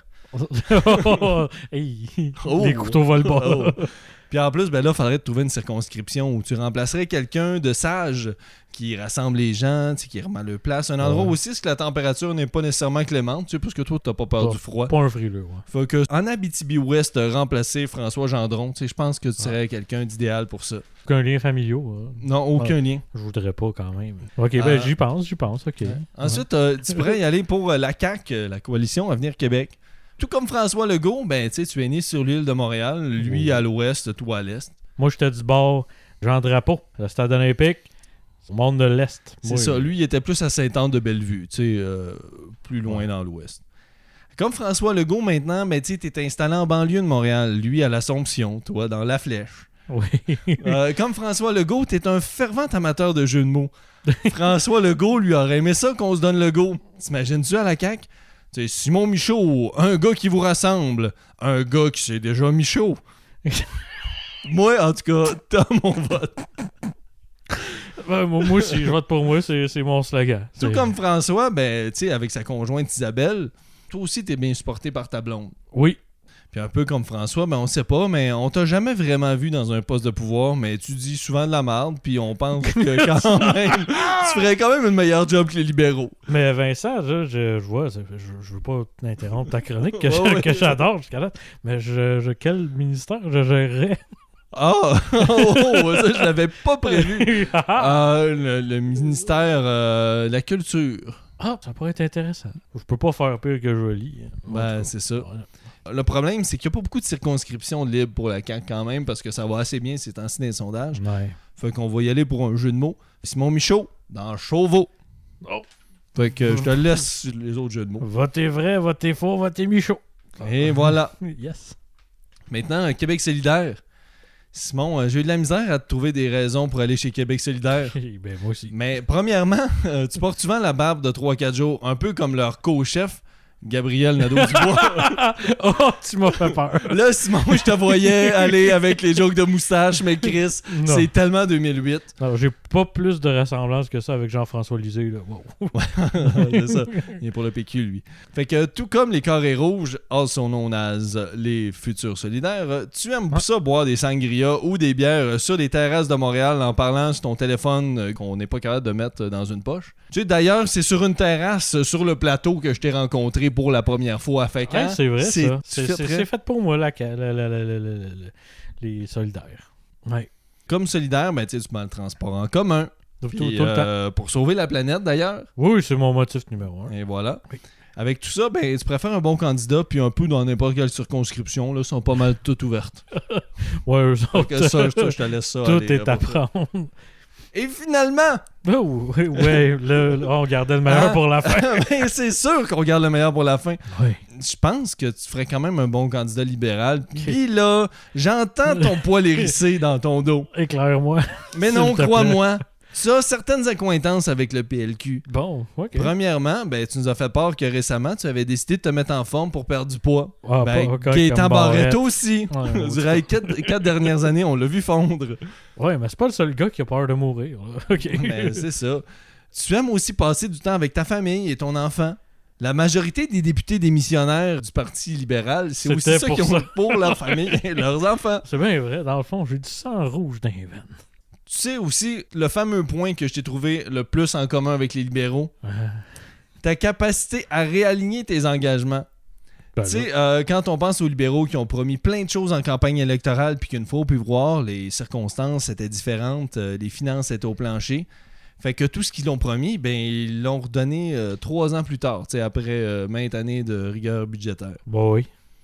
Hey, Oh. les couteaux volent bas. Oh. Puis en plus, ben là, il faudrait trouver une circonscription où tu remplacerais quelqu'un de sage qui rassemble les gens, qui remet le place. Un endroit aussi où la température n'est pas nécessairement clémente, parce que toi, t'as pas peur du froid. Pas un frileux, ouais. Faut que en Abitibi-Ouest, remplacer François Gendron, je pense que tu serais quelqu'un d'idéal pour ça. Aucun lien familial. Non, aucun lien. Je voudrais pas quand même. Ok, ben j'y pense, ok. Ensuite, tu pourrais y aller pour la CAQ, la Coalition Avenir Québec. Tout comme François Legault, ben, tu es né sur l'île de Montréal, lui à l'ouest, toi à l'est. Moi, j'étais du bord Jean Drapeau, le stade olympique, au monde de l'Est. C'est ça, lui, il était plus à Sainte-Anne-de-Bellevue, plus loin dans l'ouest. Comme François Legault, maintenant, ben, tu es installé en banlieue de Montréal, lui à l'Assomption, toi dans La Flèche. Oui. Comme François Legault, t'es un fervent amateur de jeux de mots. François Legault, lui, aurait aimé ça qu'on se donne le go. T'imagines-tu à la CAQ? C'est Simon Michaud, un gars qui vous rassemble, un gars qui c'est déjà Michaud. Moi, en tout cas, t'as mon vote. Moi aussi, je vote pour moi, c'est mon slogan. Tout comme François, ben, tu sais, avec sa conjointe Isabelle, toi aussi, t'es bien supporté par ta blonde. Oui. Puis un peu comme François, ben on sait pas, mais on t'a jamais vraiment vu dans un poste de pouvoir, mais tu dis souvent de la merde, puis on pense que quand même, tu ferais quand même une meilleure job que les libéraux. Mais Vincent, je vois, je veux pas interrompre ta chronique que j'adore jusqu'à là, mais quel ministère je gérerais? Ah! Ça, je l'avais pas prévu. Le ministère de la Culture. Ah, ça pourrait être intéressant. Je peux pas faire pire que joli. Ben, c'est ça. Le problème, c'est qu'il n'y a pas beaucoup de circonscriptions libres pour la CAQ quand même, parce que ça va assez bien ces temps-ci dans les sondages. Ouais. Fait qu'on va y aller pour un jeu de mots. Simon Michaud, dans Chauveau. Oh. Fait que je te laisse sur les autres jeux de mots. Votez vrai, votez faux, votez Michaud. Et voilà. Yes. Maintenant, Québec solidaire. Simon, j'ai eu de la misère à te trouver des raisons pour aller chez Québec solidaire. Ben, moi aussi. Mais premièrement, tu portes souvent la barbe de 3-4 jours, un peu comme leur co-chef, Gabriel Nadeau-Dubois. Oh, tu m'as fait peur. Là, Simon, je te voyais aller avec les jokes de moustache, mais Chris, Non. c'est tellement 2008. Non, j'ai pas plus de ressemblance que ça avec Jean-François Lisée. Là. Wow. C'est ça. Il est pour le PQ, lui. Fait que tout comme les carrés rouges, also known as les futurs solidaires, tu aimes ça boire des sangria ou des bières sur les terrasses de Montréal en parlant sur ton téléphone qu'on n'est pas capable de mettre dans une poche. Tu sais, d'ailleurs, c'est sur une terrasse sur le plateau que je t'ai rencontré pour la première fois. Fait que, Ouais, c'est vrai, ça. C'est très... fait pour moi, les solidaires. Ouais. Comme solidaire, ben, tu prends le transport en commun. Tout Puis, le temps. pour sauver la planète, d'ailleurs. Oui, c'est mon motif numéro 1. Et voilà. Oui. Avec tout ça, ben, tu préfères un bon candidat, puis un peu dans n'importe quelle circonscription, là, sont pas mal toutes ouvertes. Ouais, Donc, ça, je te laisse ça. tout aller, est à prendre. Et finalement, Oh, ouais, on gardait le meilleur pour la fin. ben, c'est sûr qu'on garde le meilleur pour la fin. Oui. Je pense que tu ferais quand même un bon candidat libéral. Puis là, j'entends ton poil hérissé dans ton dos. Éclaire-moi. Mais S'il non, te crois-moi, tu as certaines accointances avec le PLQ. Bon, ok. Premièrement, ben, tu nous as fait part que récemment, tu avais décidé de te mettre en forme pour perdre du poids. Ah, Ben, pas Gaétan comme Barrette Barrette. aussi. Ouais, Durant les 4 dernières années, on l'a vu fondre. Ouais, mais c'est pas le seul gars qui a peur de mourir. Ok. Ben, c'est ça. Tu aimes aussi passer du temps avec ta famille et ton enfant. La majorité des députés démissionnaires du Parti libéral, c'est aussi C'était ça pour qu'ils ont ça. pour leur famille et leurs enfants. C'est bien vrai. Dans le fond, j'ai du sang rouge dans les veines. Tu sais aussi le fameux point que je t'ai trouvé le plus en commun avec les libéraux. Ta capacité à réaligner tes engagements. Ben Tu sais, quand on pense aux libéraux qui ont promis plein de choses en campagne électorale, puis qu'une fois au pouvoir, les circonstances étaient différentes, les finances étaient au plancher. Fait que tout ce qu'ils l'ont promis, ben ils l'ont redonné 3 ans plus tard, tu sais, après maintes années de rigueur budgétaire. Bon, oui.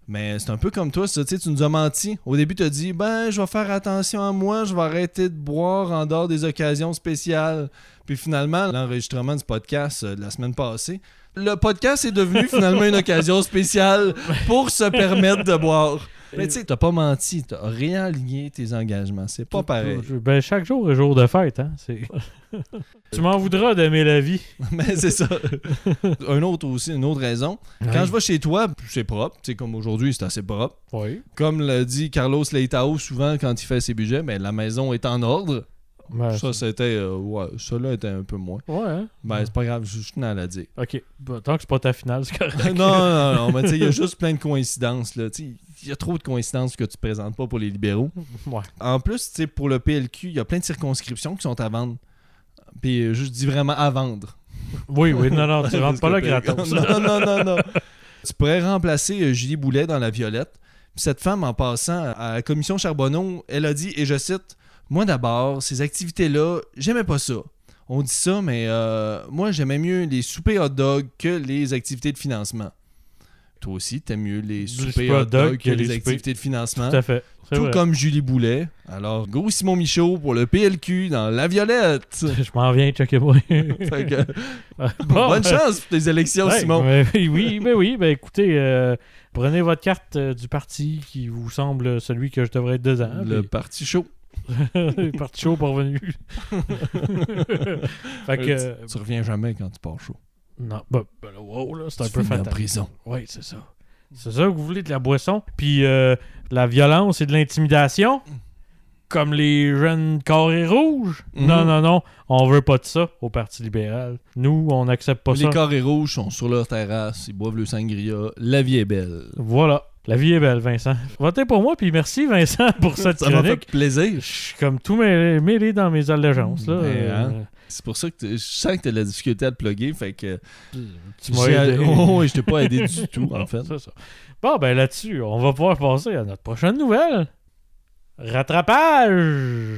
Mais c'est un peu comme toi, ça, tu sais, tu nous as menti. Au début, tu as dit, je vais faire attention à moi, je vais arrêter de boire en dehors des occasions spéciales. Puis finalement, l'enregistrement du podcast de la semaine passée, le podcast est devenu finalement une occasion spéciale pour se permettre de boire. Mais tu sais, t'as pas menti, t'as réaligné tes engagements. C'est pas pareil. Chaque jour est jour de fête, hein. Tu m'en voudras d'aimer la vie. Mais c'est ça. Une autre raison. Quand je vais chez toi, c'est propre. Tu sais, comme aujourd'hui, c'est assez propre. Oui. Comme l'a dit Carlos Leitao souvent quand il fait ses budgets, la maison est en ordre. Ça, c'était... ça-là était un peu moins. Ouais, hein? C'est pas grave, je tenais à la dire. OK. Tant que c'est pas ta finale, c'est correct. non. Mais tu sais, il y a juste plein de coïncidences, là. Tu sais, il y a trop de coïncidences que tu présentes pas pour les libéraux. Ouais. En plus, tu sais, pour le PLQ, il y a plein de circonscriptions qui sont à vendre. Puis je dis vraiment à vendre. Oui, non, tu rentres pas là gratos. Non. Tu pourrais remplacer Julie Boulet dans la violette. Puis cette femme, en passant à la commission Charbonneau, elle a dit, et je cite, « Moi d'abord, ces activités-là, j'aimais pas ça. On dit ça, mais moi, j'aimais mieux les soupers hot dog que les activités de financement. » Toi aussi, t'aimes mieux les soupers hot dog que les activités de financement. Tout à fait. Tout comme Julie Boulet. Alors, go Simon Michaud pour le PLQ dans la violette. Je m'en viens, checker-moi. Bonne chance pour tes élections, Simon. Oui. Écoutez, prenez votre carte du parti qui vous semble celui que je devrais être dedans. Le parti chaud. Le parti chaud pas revenu. Fait que, tu reviens jamais quand tu pars chaud. Non, c'est un peu fatal. En prison. Oui, c'est ça. C'est ça que vous voulez, de la boisson. Puis la violence et de l'intimidation, comme les jeunes carrés rouges. Non, on veut pas de ça au Parti libéral. Nous, on n'accepte pas ça. Les carrés rouges sont sur leur terrasse, ils boivent le sangria. La vie est belle. Voilà. La vie est belle, Vincent. Votez pour moi, puis merci, Vincent, pour cette chronique. Ça m'a fait plaisir. Je suis comme tout mêlé dans mes allégeances. Là. C'est pour ça que je sens que tu as de la difficulté à te plugger, fait que... Tu m'as aidé. Je t'ai pas aidé du tout, en fait. C'est ça. Bon, là-dessus, on va pouvoir passer à notre prochaine nouvelle. Rattrapage!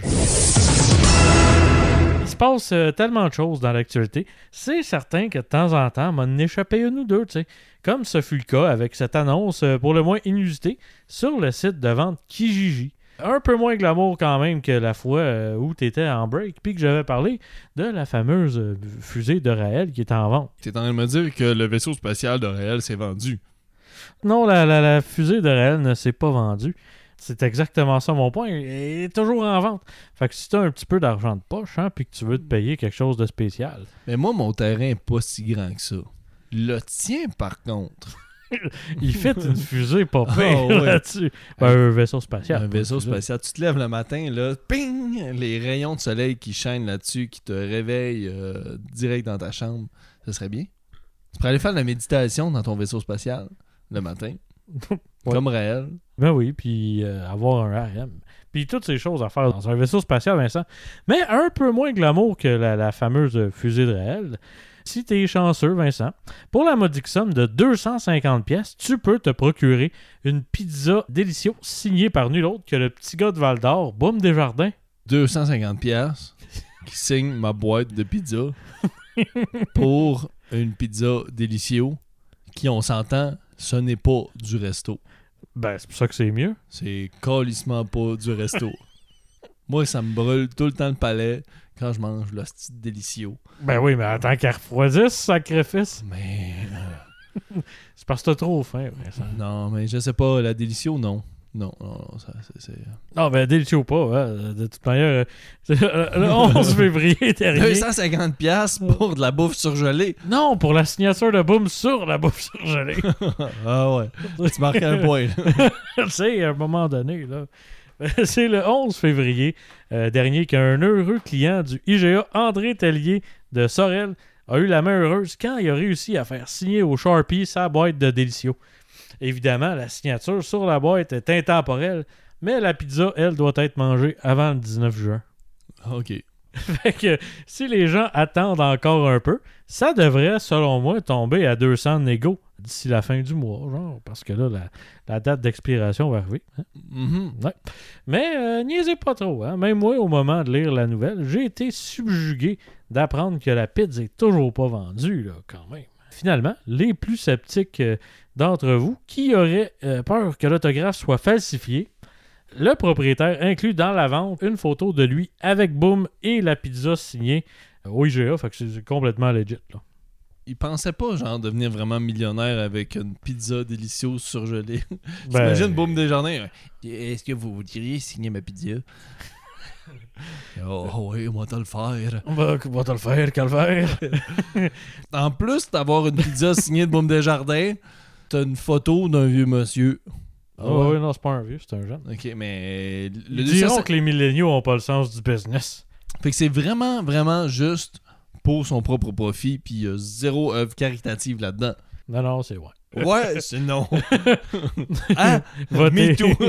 Il se passe tellement de choses dans l'actualité. C'est certain que de temps en temps, m'en échappé une ou deux, tu sais. Comme ce fut le cas avec cette annonce pour le moins inusitée sur le site de vente Kijiji. Un peu moins glamour quand même que la fois où tu étais en break, puis que j'avais parlé de la fameuse fusée de Raël qui est en vente. Tu es en train de me dire que le vaisseau spatial de Raël s'est vendu? Non, la fusée de Raël ne s'est pas vendue. C'est exactement ça mon point. Elle est toujours en vente. Fait que si tu as un petit peu d'argent de poche, puis que tu veux te payer quelque chose de spécial. Mais moi, mon terrain n'est pas si grand que ça. Le tien, par contre... Il fait une fusée pas pire là-dessus. Un vaisseau spatial. Un vaisseau spatial. Tu te lèves le matin, là, ping! Les rayons de soleil qui chaînent là-dessus, qui te réveillent direct dans ta chambre. Ça serait bien. Tu pourrais aller faire de la méditation dans ton vaisseau spatial le matin. Comme Raël. Ben oui, puis avoir un RM. Puis toutes ces choses à faire dans un vaisseau spatial, Vincent. Mais un peu moins glamour que la fameuse fusée de Raël. Si t'es chanceux, Vincent, pour la modique somme de 250 pièces, tu peux te procurer une pizza Delicio signée par nul autre que le petit gars de Val-d'Or, Boum Desjardins. 250 pièces qui signe ma boîte de pizza pour une pizza Delicio qui, on s'entend, ce n'est pas du resto. Ben, c'est pour ça que c'est mieux. C'est calissement pas du resto. Moi, ça me brûle tout le temps le palais quand je mange le petit Delicio. Ben oui, mais attends qu'elle refroidisse, sacrifice. Mais... c'est parce que t'as trop faim, Vincent. Non, mais je sais pas, la Delicio, non. Non, ça, c'est... Non, ben Delicio pas, hein. De toute manière, le 11 février dernier... 250$ pour de la bouffe surgelée. Non, pour la signature de Boum sur la bouffe surgelée. Ah ouais, tu marques un point. Tu sais, à un moment donné, là... C'est le 11 février dernier qu'un heureux client du IGA, André Tellier de Sorel, a eu la main heureuse quand il a réussi à faire signer au Sharpie sa boîte de Delicio. Évidemment, la signature sur la boîte est intemporelle, mais la pizza, elle, doit être mangée avant le 19 juin. OK. Fait que si les gens attendent encore un peu, ça devrait, selon moi, tomber à 200 négos d'ici la fin du mois, genre, parce que là, la date d'expiration va arriver. Hein? Mm-hmm. Ouais. Mais niaisez pas trop. Hein? Même moi, au moment de lire la nouvelle, j'ai été subjugué d'apprendre que la pizza est toujours pas vendue, là, quand même. Finalement, les plus sceptiques d'entre vous qui auraient peur que l'autographe soit falsifié. Le propriétaire inclut dans la vente une photo de lui avec Boom et la pizza signée au IGA, fait que c'est complètement legit, là. Il pensait pas, genre, devenir vraiment millionnaire avec une pizza délicieuse surgelée. Ben, T'imagines Boom Desjardins. Est-ce que vous diriez signer ma pizza? Oh oui, on va te le faire. On va te le faire, calvaire. En plus d'avoir une pizza signée de Boom Desjardins, t'as une photo d'un vieux monsieur. Oui, non, c'est pas un vieux, c'est un jeune. Ok, mais... Ils diront que les milléniaux ont pas le sens du business. Fait que c'est vraiment, vraiment juste pour son propre profit, puis il y a zéro œuvre caritative là-dedans. Non, c'est vrai. Ouais, c'est non. Hein? Votez. Me too.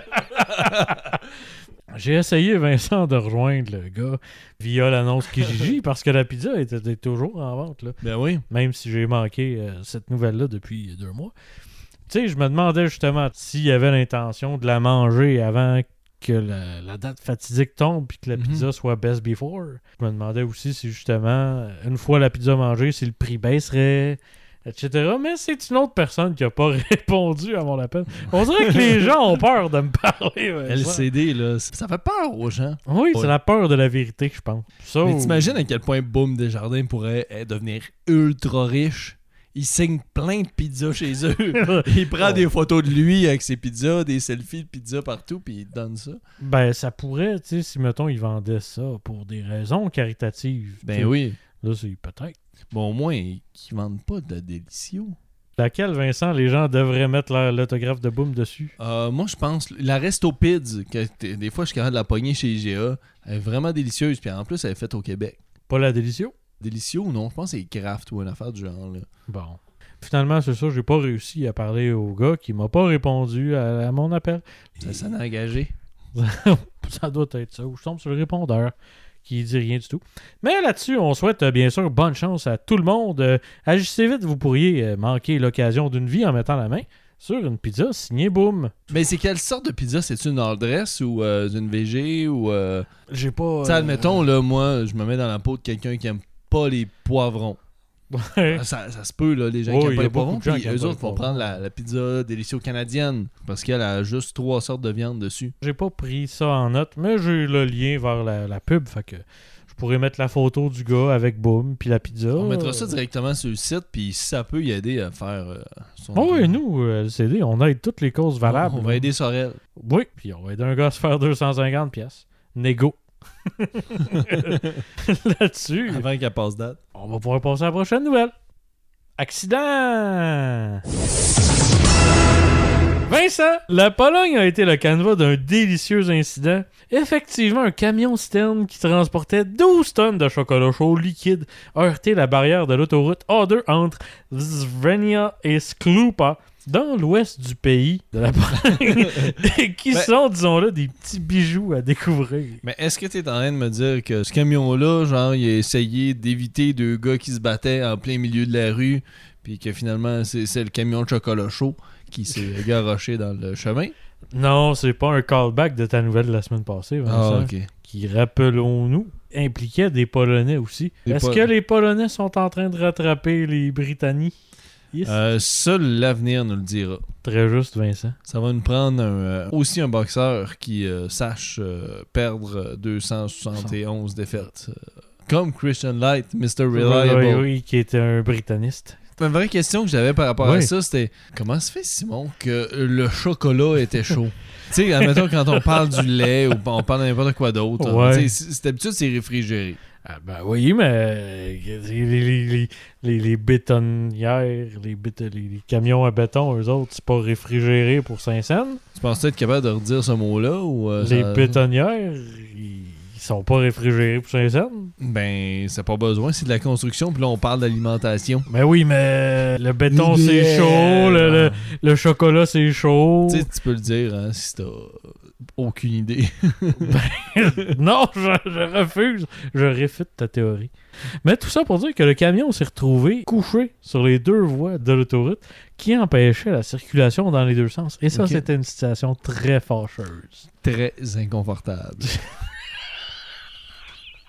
J'ai essayé, Vincent, de rejoindre le gars via l'annonce Kijiji parce que la pizza était toujours en vente, là. Ben oui. Même si j'ai manqué cette nouvelle-là depuis 2 mois. Tu sais, je me demandais justement s'il y avait l'intention de la manger avant que la date fatidique tombe puis que la pizza soit best before. Je me demandais aussi si justement, une fois la pizza mangée, si le prix baisserait, etc. Mais c'est une autre personne qui n'a pas répondu à mon appel. On dirait que les gens ont peur de me parler. LCD, là, ça fait peur aux gens. Oui, c'est la peur de la vérité, je pense. Ça, mais t'imagines à quel point Boom Desjardins pourrait devenir ultra riche? Il signe plein de pizzas chez eux. Il prend des photos de lui avec ses pizzas, des selfies de pizza partout, puis il donne ça. Ben, ça pourrait, tu sais, si, mettons, ils vendaient ça pour des raisons caritatives. Ben t'sais. oui. Là, c'est peut-être. Bon, au moins, qu'ils vendent pas de Delicio. Laquelle, Vincent, les gens devraient mettre l'autographe de Boom dessus? Moi, je pense la Resto Pids, que des fois, je suis capable de la pogner chez IGA. Elle est vraiment délicieuse, puis en plus, elle est faite au Québec. Pas la Delicio? Delicio, non? Je pense que c'est Kraft ou une affaire du genre, là. Bon. Finalement, c'est ça, j'ai pas réussi à parler au gars qui m'a pas répondu à mon appel. Ça n'a engagé. Ça doit être ça. Ou je tombe sur le répondeur qui dit rien du tout. Mais là-dessus, on souhaite bien sûr bonne chance à tout le monde. Agissez vite, vous pourriez manquer l'occasion d'une vie en mettant la main sur une pizza signée Boom. Mais c'est quelle sorte de pizza? C'est-tu une all dress ou une VG ou... J'ai pas... Tu sais, admettons, là, moi, je me mets dans la peau de quelqu'un qui aime pas les poivrons. Ouais. Ça se peut, là, les gens qui aiment pas les poivrons. Puis eux autres vont prendre la... la pizza Delicio canadienne parce qu'elle a juste 3 sortes de viande dessus. J'ai pas pris ça en note, mais j'ai le lien vers la pub, fait que je pourrais mettre la photo du gars avec Boom puis la pizza. On mettra ça directement sur le site, puis si ça peut y aider à faire son... Oui, nous, LCD, on aide toutes les causes valables. On va aider Sorel. Oui, puis on va aider un gars à se faire 250 pièces. Négo. Là-dessus, Avant qu'elle passe date. on va pouvoir passer à la prochaine nouvelle. Accident! Vincent, la Pologne a été le canevas d'un délicieux incident. Effectivement, un camion-citerne qui transportait 12 tonnes de chocolat chaud liquide a heurté la barrière de l'autoroute A2 entre Zvrenia et Sklupa, dans l'ouest du pays de la Pologne, qui sont, disons-le, des petits bijoux à découvrir. Mais est-ce que tu es en train de me dire que ce camion-là, genre, il a essayé d'éviter 2 gars qui se battaient en plein milieu de la rue, puis que finalement, c'est le camion de chocolat chaud qui s'est garoché dans le chemin? Non, c'est pas un callback de ta nouvelle de la semaine passée, Vincent, ok. qui, rappelons-nous, impliquait des Polonais aussi. Est-ce que les Polonais sont en train de rattraper les Britanniques? Yes. Ça, l'avenir nous le dira. Très juste, Vincent. Ça va nous prendre aussi un boxeur qui sache perdre 271 défaites. Comme Christian Light, Mr. Reliable. Oui, qui était un Britaniste. Une vraie question que j'avais par rapport Oui. à ça, c'était comment se fait, Simon, que le chocolat était chaud? Tu sais, admettons, quand on parle du lait ou on parle de n'importe quoi d'autre, Ouais. d'habitude, c'est réfrigéré. Ah ben oui, mais les bétonnières, les camions à béton, eux autres, c'est pas réfrigéré pour Saint-Saëns. Tu penses être capable de redire ce mot-là? Ou, Les bétonnières, ils sont pas réfrigérés pour Saint-Saëns. Ben, c'est pas besoin, c'est de la construction, puis là, on parle d'alimentation. Mais oui, mais le béton, c'est Yeah. chaud, le chocolat, c'est chaud. Tu sais, tu peux le dire, hein, si t'as aucune idée. Non, je refuse. Je réfute ta théorie. Mais tout ça pour dire que le camion s'est retrouvé couché sur les 2 voies de l'autoroute qui empêchaient la circulation dans les 2 sens. Et ça, Ok. c'était une situation très fâcheuse. Très inconfortable.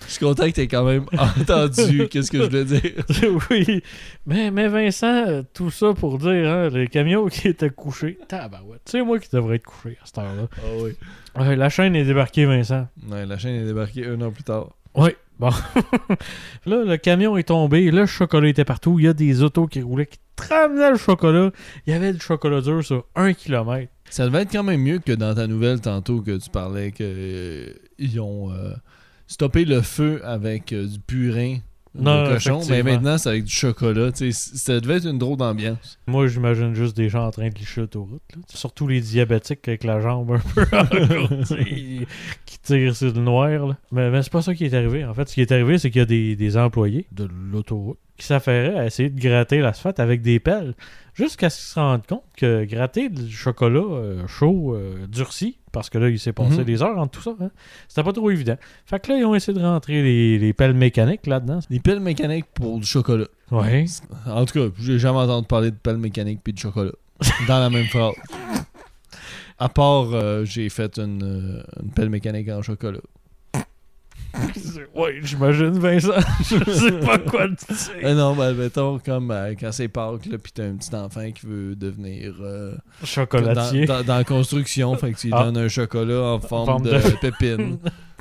Je suis content que t'aies quand même entendu qu'est-ce que je voulais dire. Oui. Mais Vincent, tout ça pour dire, hein, les camions qui étaient couchés. Tabarouette. C'est moi qui devrais être couché à cette heure-là. Ah oui. Ouais, la chaîne est débarquée, Vincent. Ouais, la chaîne est débarquée 1 an plus tard. Oui. Bon. Là, le camion est tombé. Le chocolat était partout. Il y a des autos qui roulaient qui te ramenaient le chocolat. Il y avait du chocolat dur sur 1 kilomètre. Ça devait être quand même mieux que dans ta nouvelle tantôt que tu parlais qu'ils ont stoppé le feu avec du purin de cochon, mais maintenant c'est avec du chocolat. Ça devait être une drôle d'ambiance. Moi, j'imagine juste des gens en train de licher l'autoroute. Là. Surtout les diabétiques avec la jambe un peu raccourcie, qui tirent sur le noir. Là. Mais c'est pas ça qui est arrivé. En fait, ce qui est arrivé, c'est qu'il y a des employés de l'autoroute qui s'affairaient à essayer de gratter l'asphalte avec des pelles, jusqu'à ce qu'ils se rendent compte que gratter du chocolat chaud, durci, parce que là, il s'est passé des heures entre tout ça, hein, c'était pas trop évident. Fait que là, ils ont essayé de rentrer les pelles mécaniques là-dedans. Des pelles mécaniques pour du chocolat. Ouais. En tout cas, j'ai jamais entendu parler de pelles mécaniques puis de chocolat dans la même phrase. À part, j'ai fait une pelle mécanique en chocolat. Ouais, j'imagine, Vincent. Je sais pas quoi te dire. Non, ben, mettons, comme quand c'est Pâques, là, pis t'as un petit enfant qui veut devenir chocolatier. Dans la construction, fait que tu lui donnes un chocolat en forme de pépine.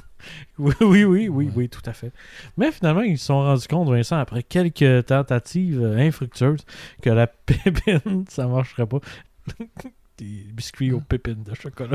Oui, tout à fait. Mais finalement, ils se sont rendus compte, Vincent, après quelques tentatives infructueuses, que la pépine, ça marcherait pas. Des biscuits aux pépines de chocolat.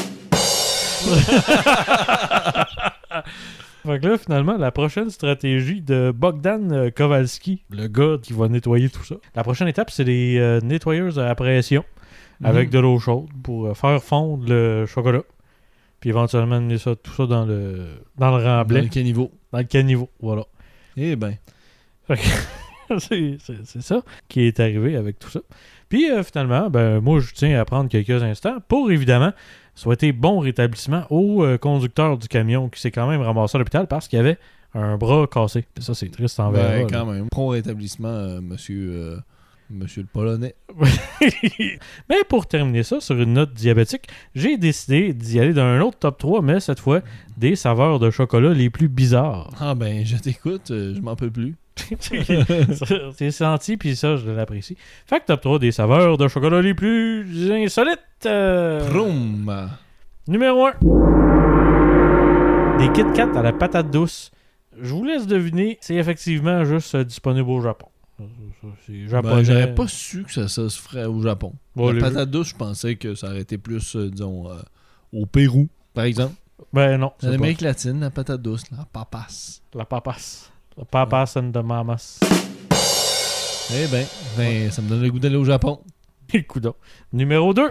Fait que là, finalement, la prochaine stratégie de Bogdan Kowalski, le gars qui va nettoyer tout ça, la prochaine étape, c'est des nettoyeuses à pression avec de l'eau chaude pour faire fondre le chocolat. Puis éventuellement amener tout ça dans le remblai. Dans le caniveau. Dans le caniveau, voilà. Eh ben. C'est ça qui est arrivé avec tout ça. Puis finalement, moi, je tiens à prendre quelques instants pour, évidemment, souhaiter bon rétablissement au conducteur du camion qui s'est quand même ramassé à l'hôpital parce qu'il avait un bras cassé. Ça, c'est triste envers eux. Quand même. Bon rétablissement, monsieur le Polonais. Mais pour terminer ça sur une note diabétique, j'ai décidé d'y aller dans un autre top 3, mais cette fois, des saveurs de chocolat les plus bizarres. Ah ben, je t'écoute, je m'en peux plus. C'est senti, puis ça, je l'apprécie. Fait que top 3 des saveurs de chocolat les plus insolites. Vroom. Numéro 1. Des Kit Kat à la patate douce. Je vous laisse deviner, c'est effectivement juste disponible au Japon. C'est japonais. J'aurais pas su que ça se ferait au Japon. Bon, la patate douce, je pensais que ça aurait été plus, disons, au Pérou, par exemple. Ben non. En Amérique latine, la patate douce, la papas. La papas. La papas and the mamas. Eh ben, ça me donne le goût d'aller au Japon. Coudon. Numéro 2.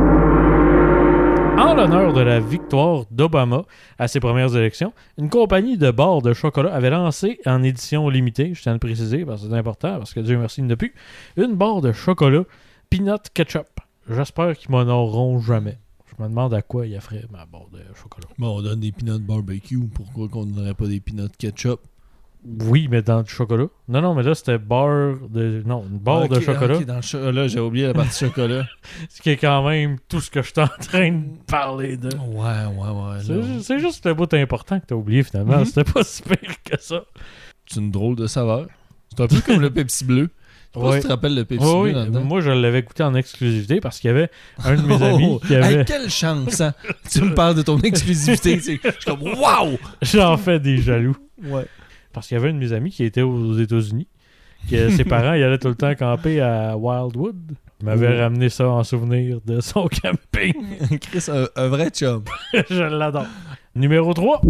En l'honneur de la victoire d'Obama à ses premières élections, une compagnie de barres de chocolat avait lancé en édition limitée, je tiens à le préciser parce que c'est important, parce que Dieu merci, il n'y en a plus, une barre de chocolat peanut ketchup. J'espère qu'ils m'en auront jamais. Je me demande à quoi il ferait ma barre de chocolat. Bon, on donne des peanuts barbecue, pourquoi qu'on ne donnerait pas des peanuts ketchup? Oui, mais dans du chocolat. Non, mais là, c'était une barre de chocolat. Ok, dans le chocolat, j'ai oublié la partie chocolat. Ce qui est quand même tout ce que je suis en train de parler de. Ouais. C'est juste le bout important que t'as oublié, finalement. C'était pas si pire que ça. C'est une drôle de saveur. C'est un peu comme le Pepsi bleu. Je sais pas si tu te rappelles le Pepsi bleu là-dedans. Moi, je l'avais goûté en exclusivité parce qu'il y avait un de mes amis qui avait... Hey, quelle chance, hein? Tu me parles de ton exclusivité. Je suis comme, waouh! J'en fais des jaloux. Ouais. Parce qu'il y avait un de mes amis qui était aux États-Unis. Ses parents, ils allaient tout le temps camper à Wildwood. Il m'avait ramené ça en souvenir de son camping. Chris, un vrai chum. Je l'adore. Numéro 3.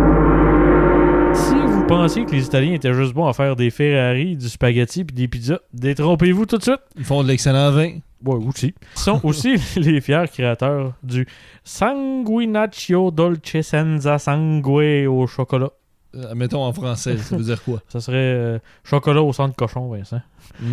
Si vous pensiez que les Italiens étaient juste bons à faire des Ferrari, du spaghetti puis des pizzas, détrompez-vous tout de suite. Ils font de l'excellent vin. Ouais, aussi. Ils sont aussi les fiers créateurs du Sanguinaccio Dolce Senza Sangue au chocolat. Mettons en français, ça veut dire quoi? Ça serait chocolat au sang de cochon, Vincent.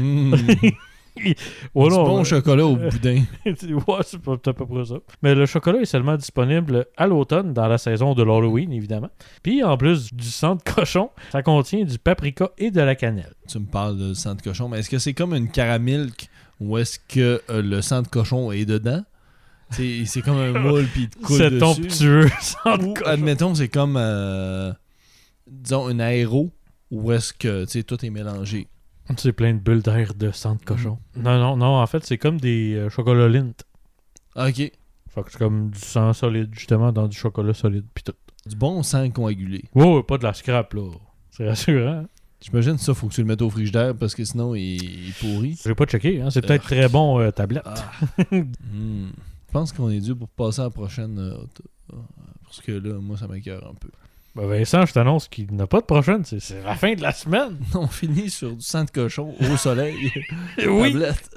Oh non, bon chocolat au boudin. Ouais, c'est peut-être à peu près ça. Mais le chocolat est seulement disponible à l'automne, dans la saison de l'Halloween, évidemment. Puis, en plus du sang de cochon, ça contient du paprika et de la cannelle. Tu me parles de sang de cochon, mais est-ce que c'est comme une caramilk ou est-ce que le sang de cochon est dedans? C'est comme un moule puis il te coule dessus. C'est ton petit sang de cochon. Admettons, c'est comme... disons, un aéro ou est-ce que, tu sais, tout est mélangé? C'est plein de bulles d'air de sang de cochon. Non, en fait, c'est comme des chocolats Lindt. OK. Fait que c'est comme du sang solide, justement, dans du chocolat solide, pis tout. Du bon sang coagulé. Wow, pas de la scrap, là. C'est rassurant. J'imagine ça, faut que tu le mettes au frigidaire parce que sinon, il pourrit. J'ai pas checké, hein. C'est peut-être très bon, tablette. Je pense qu'on est dû pour passer à la prochaine. Parce que là, moi, ça m'écoeure un peu. Ben Vincent, je t'annonce qu'il n'a pas de prochaine. C'est la fin de la semaine. On finit sur du sang de cochon au soleil. Oui. Tablette.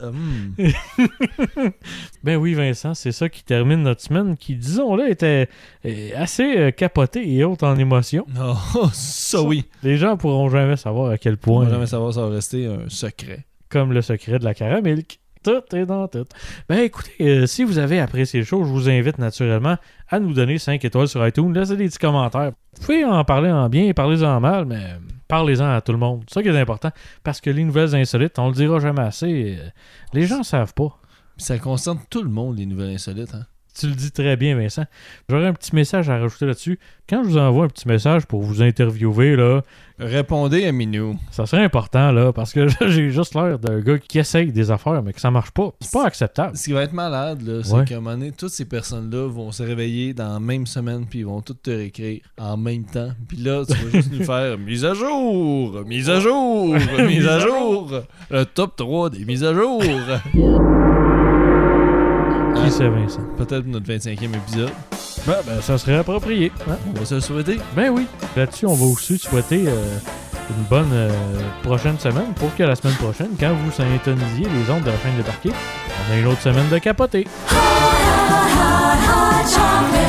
Ben oui, Vincent, c'est ça qui termine notre semaine qui, disons-le, était assez capotée et haute en émotion. Oh, ça oui. Les gens pourront jamais savoir à quel point. On va jamais savoir, ça va rester un secret. Comme le secret de la caramilk. Tout est dans tout. Ben écoutez, si vous avez apprécié le show, je vous invite naturellement à nous donner 5 étoiles sur iTunes. Laissez des petits commentaires. Vous pouvez en parler en bien, parlez-en en mal, mais parlez-en à tout le monde. C'est ça qui est important. Parce que les nouvelles insolites, on le dira jamais assez, les gens savent pas. Puis ça concerne tout le monde, les nouvelles insolites. Hein? Tu le dis très bien, Vincent. J'aurais un petit message à rajouter là-dessus. Quand je vous envoie un petit message pour vous interviewer, là, répondez à Minou. Ça serait important, là, parce que j'ai juste l'air d'un gars qui essaye des affaires, mais que ça marche pas. C'est pas acceptable. Ce qui va être malade, là, c'est qu'à un moment donné, toutes ces personnes-là vont se réveiller dans la même semaine, puis ils vont toutes te réécrire en même temps. Puis là, tu vas juste nous faire mise à jour, mise à jour, mise à jour, le top 3 des mises à jour. Qui c'est, Vincent? Peut-être notre 25e épisode. Ben, ça serait approprié. Hein? On va se le souhaiter. Ben oui. Là-dessus, on va aussi souhaiter une bonne prochaine semaine pour que la semaine prochaine, quand vous syntonisiez les ondes de la chaîne débarquée, on a une autre semaine de capoter.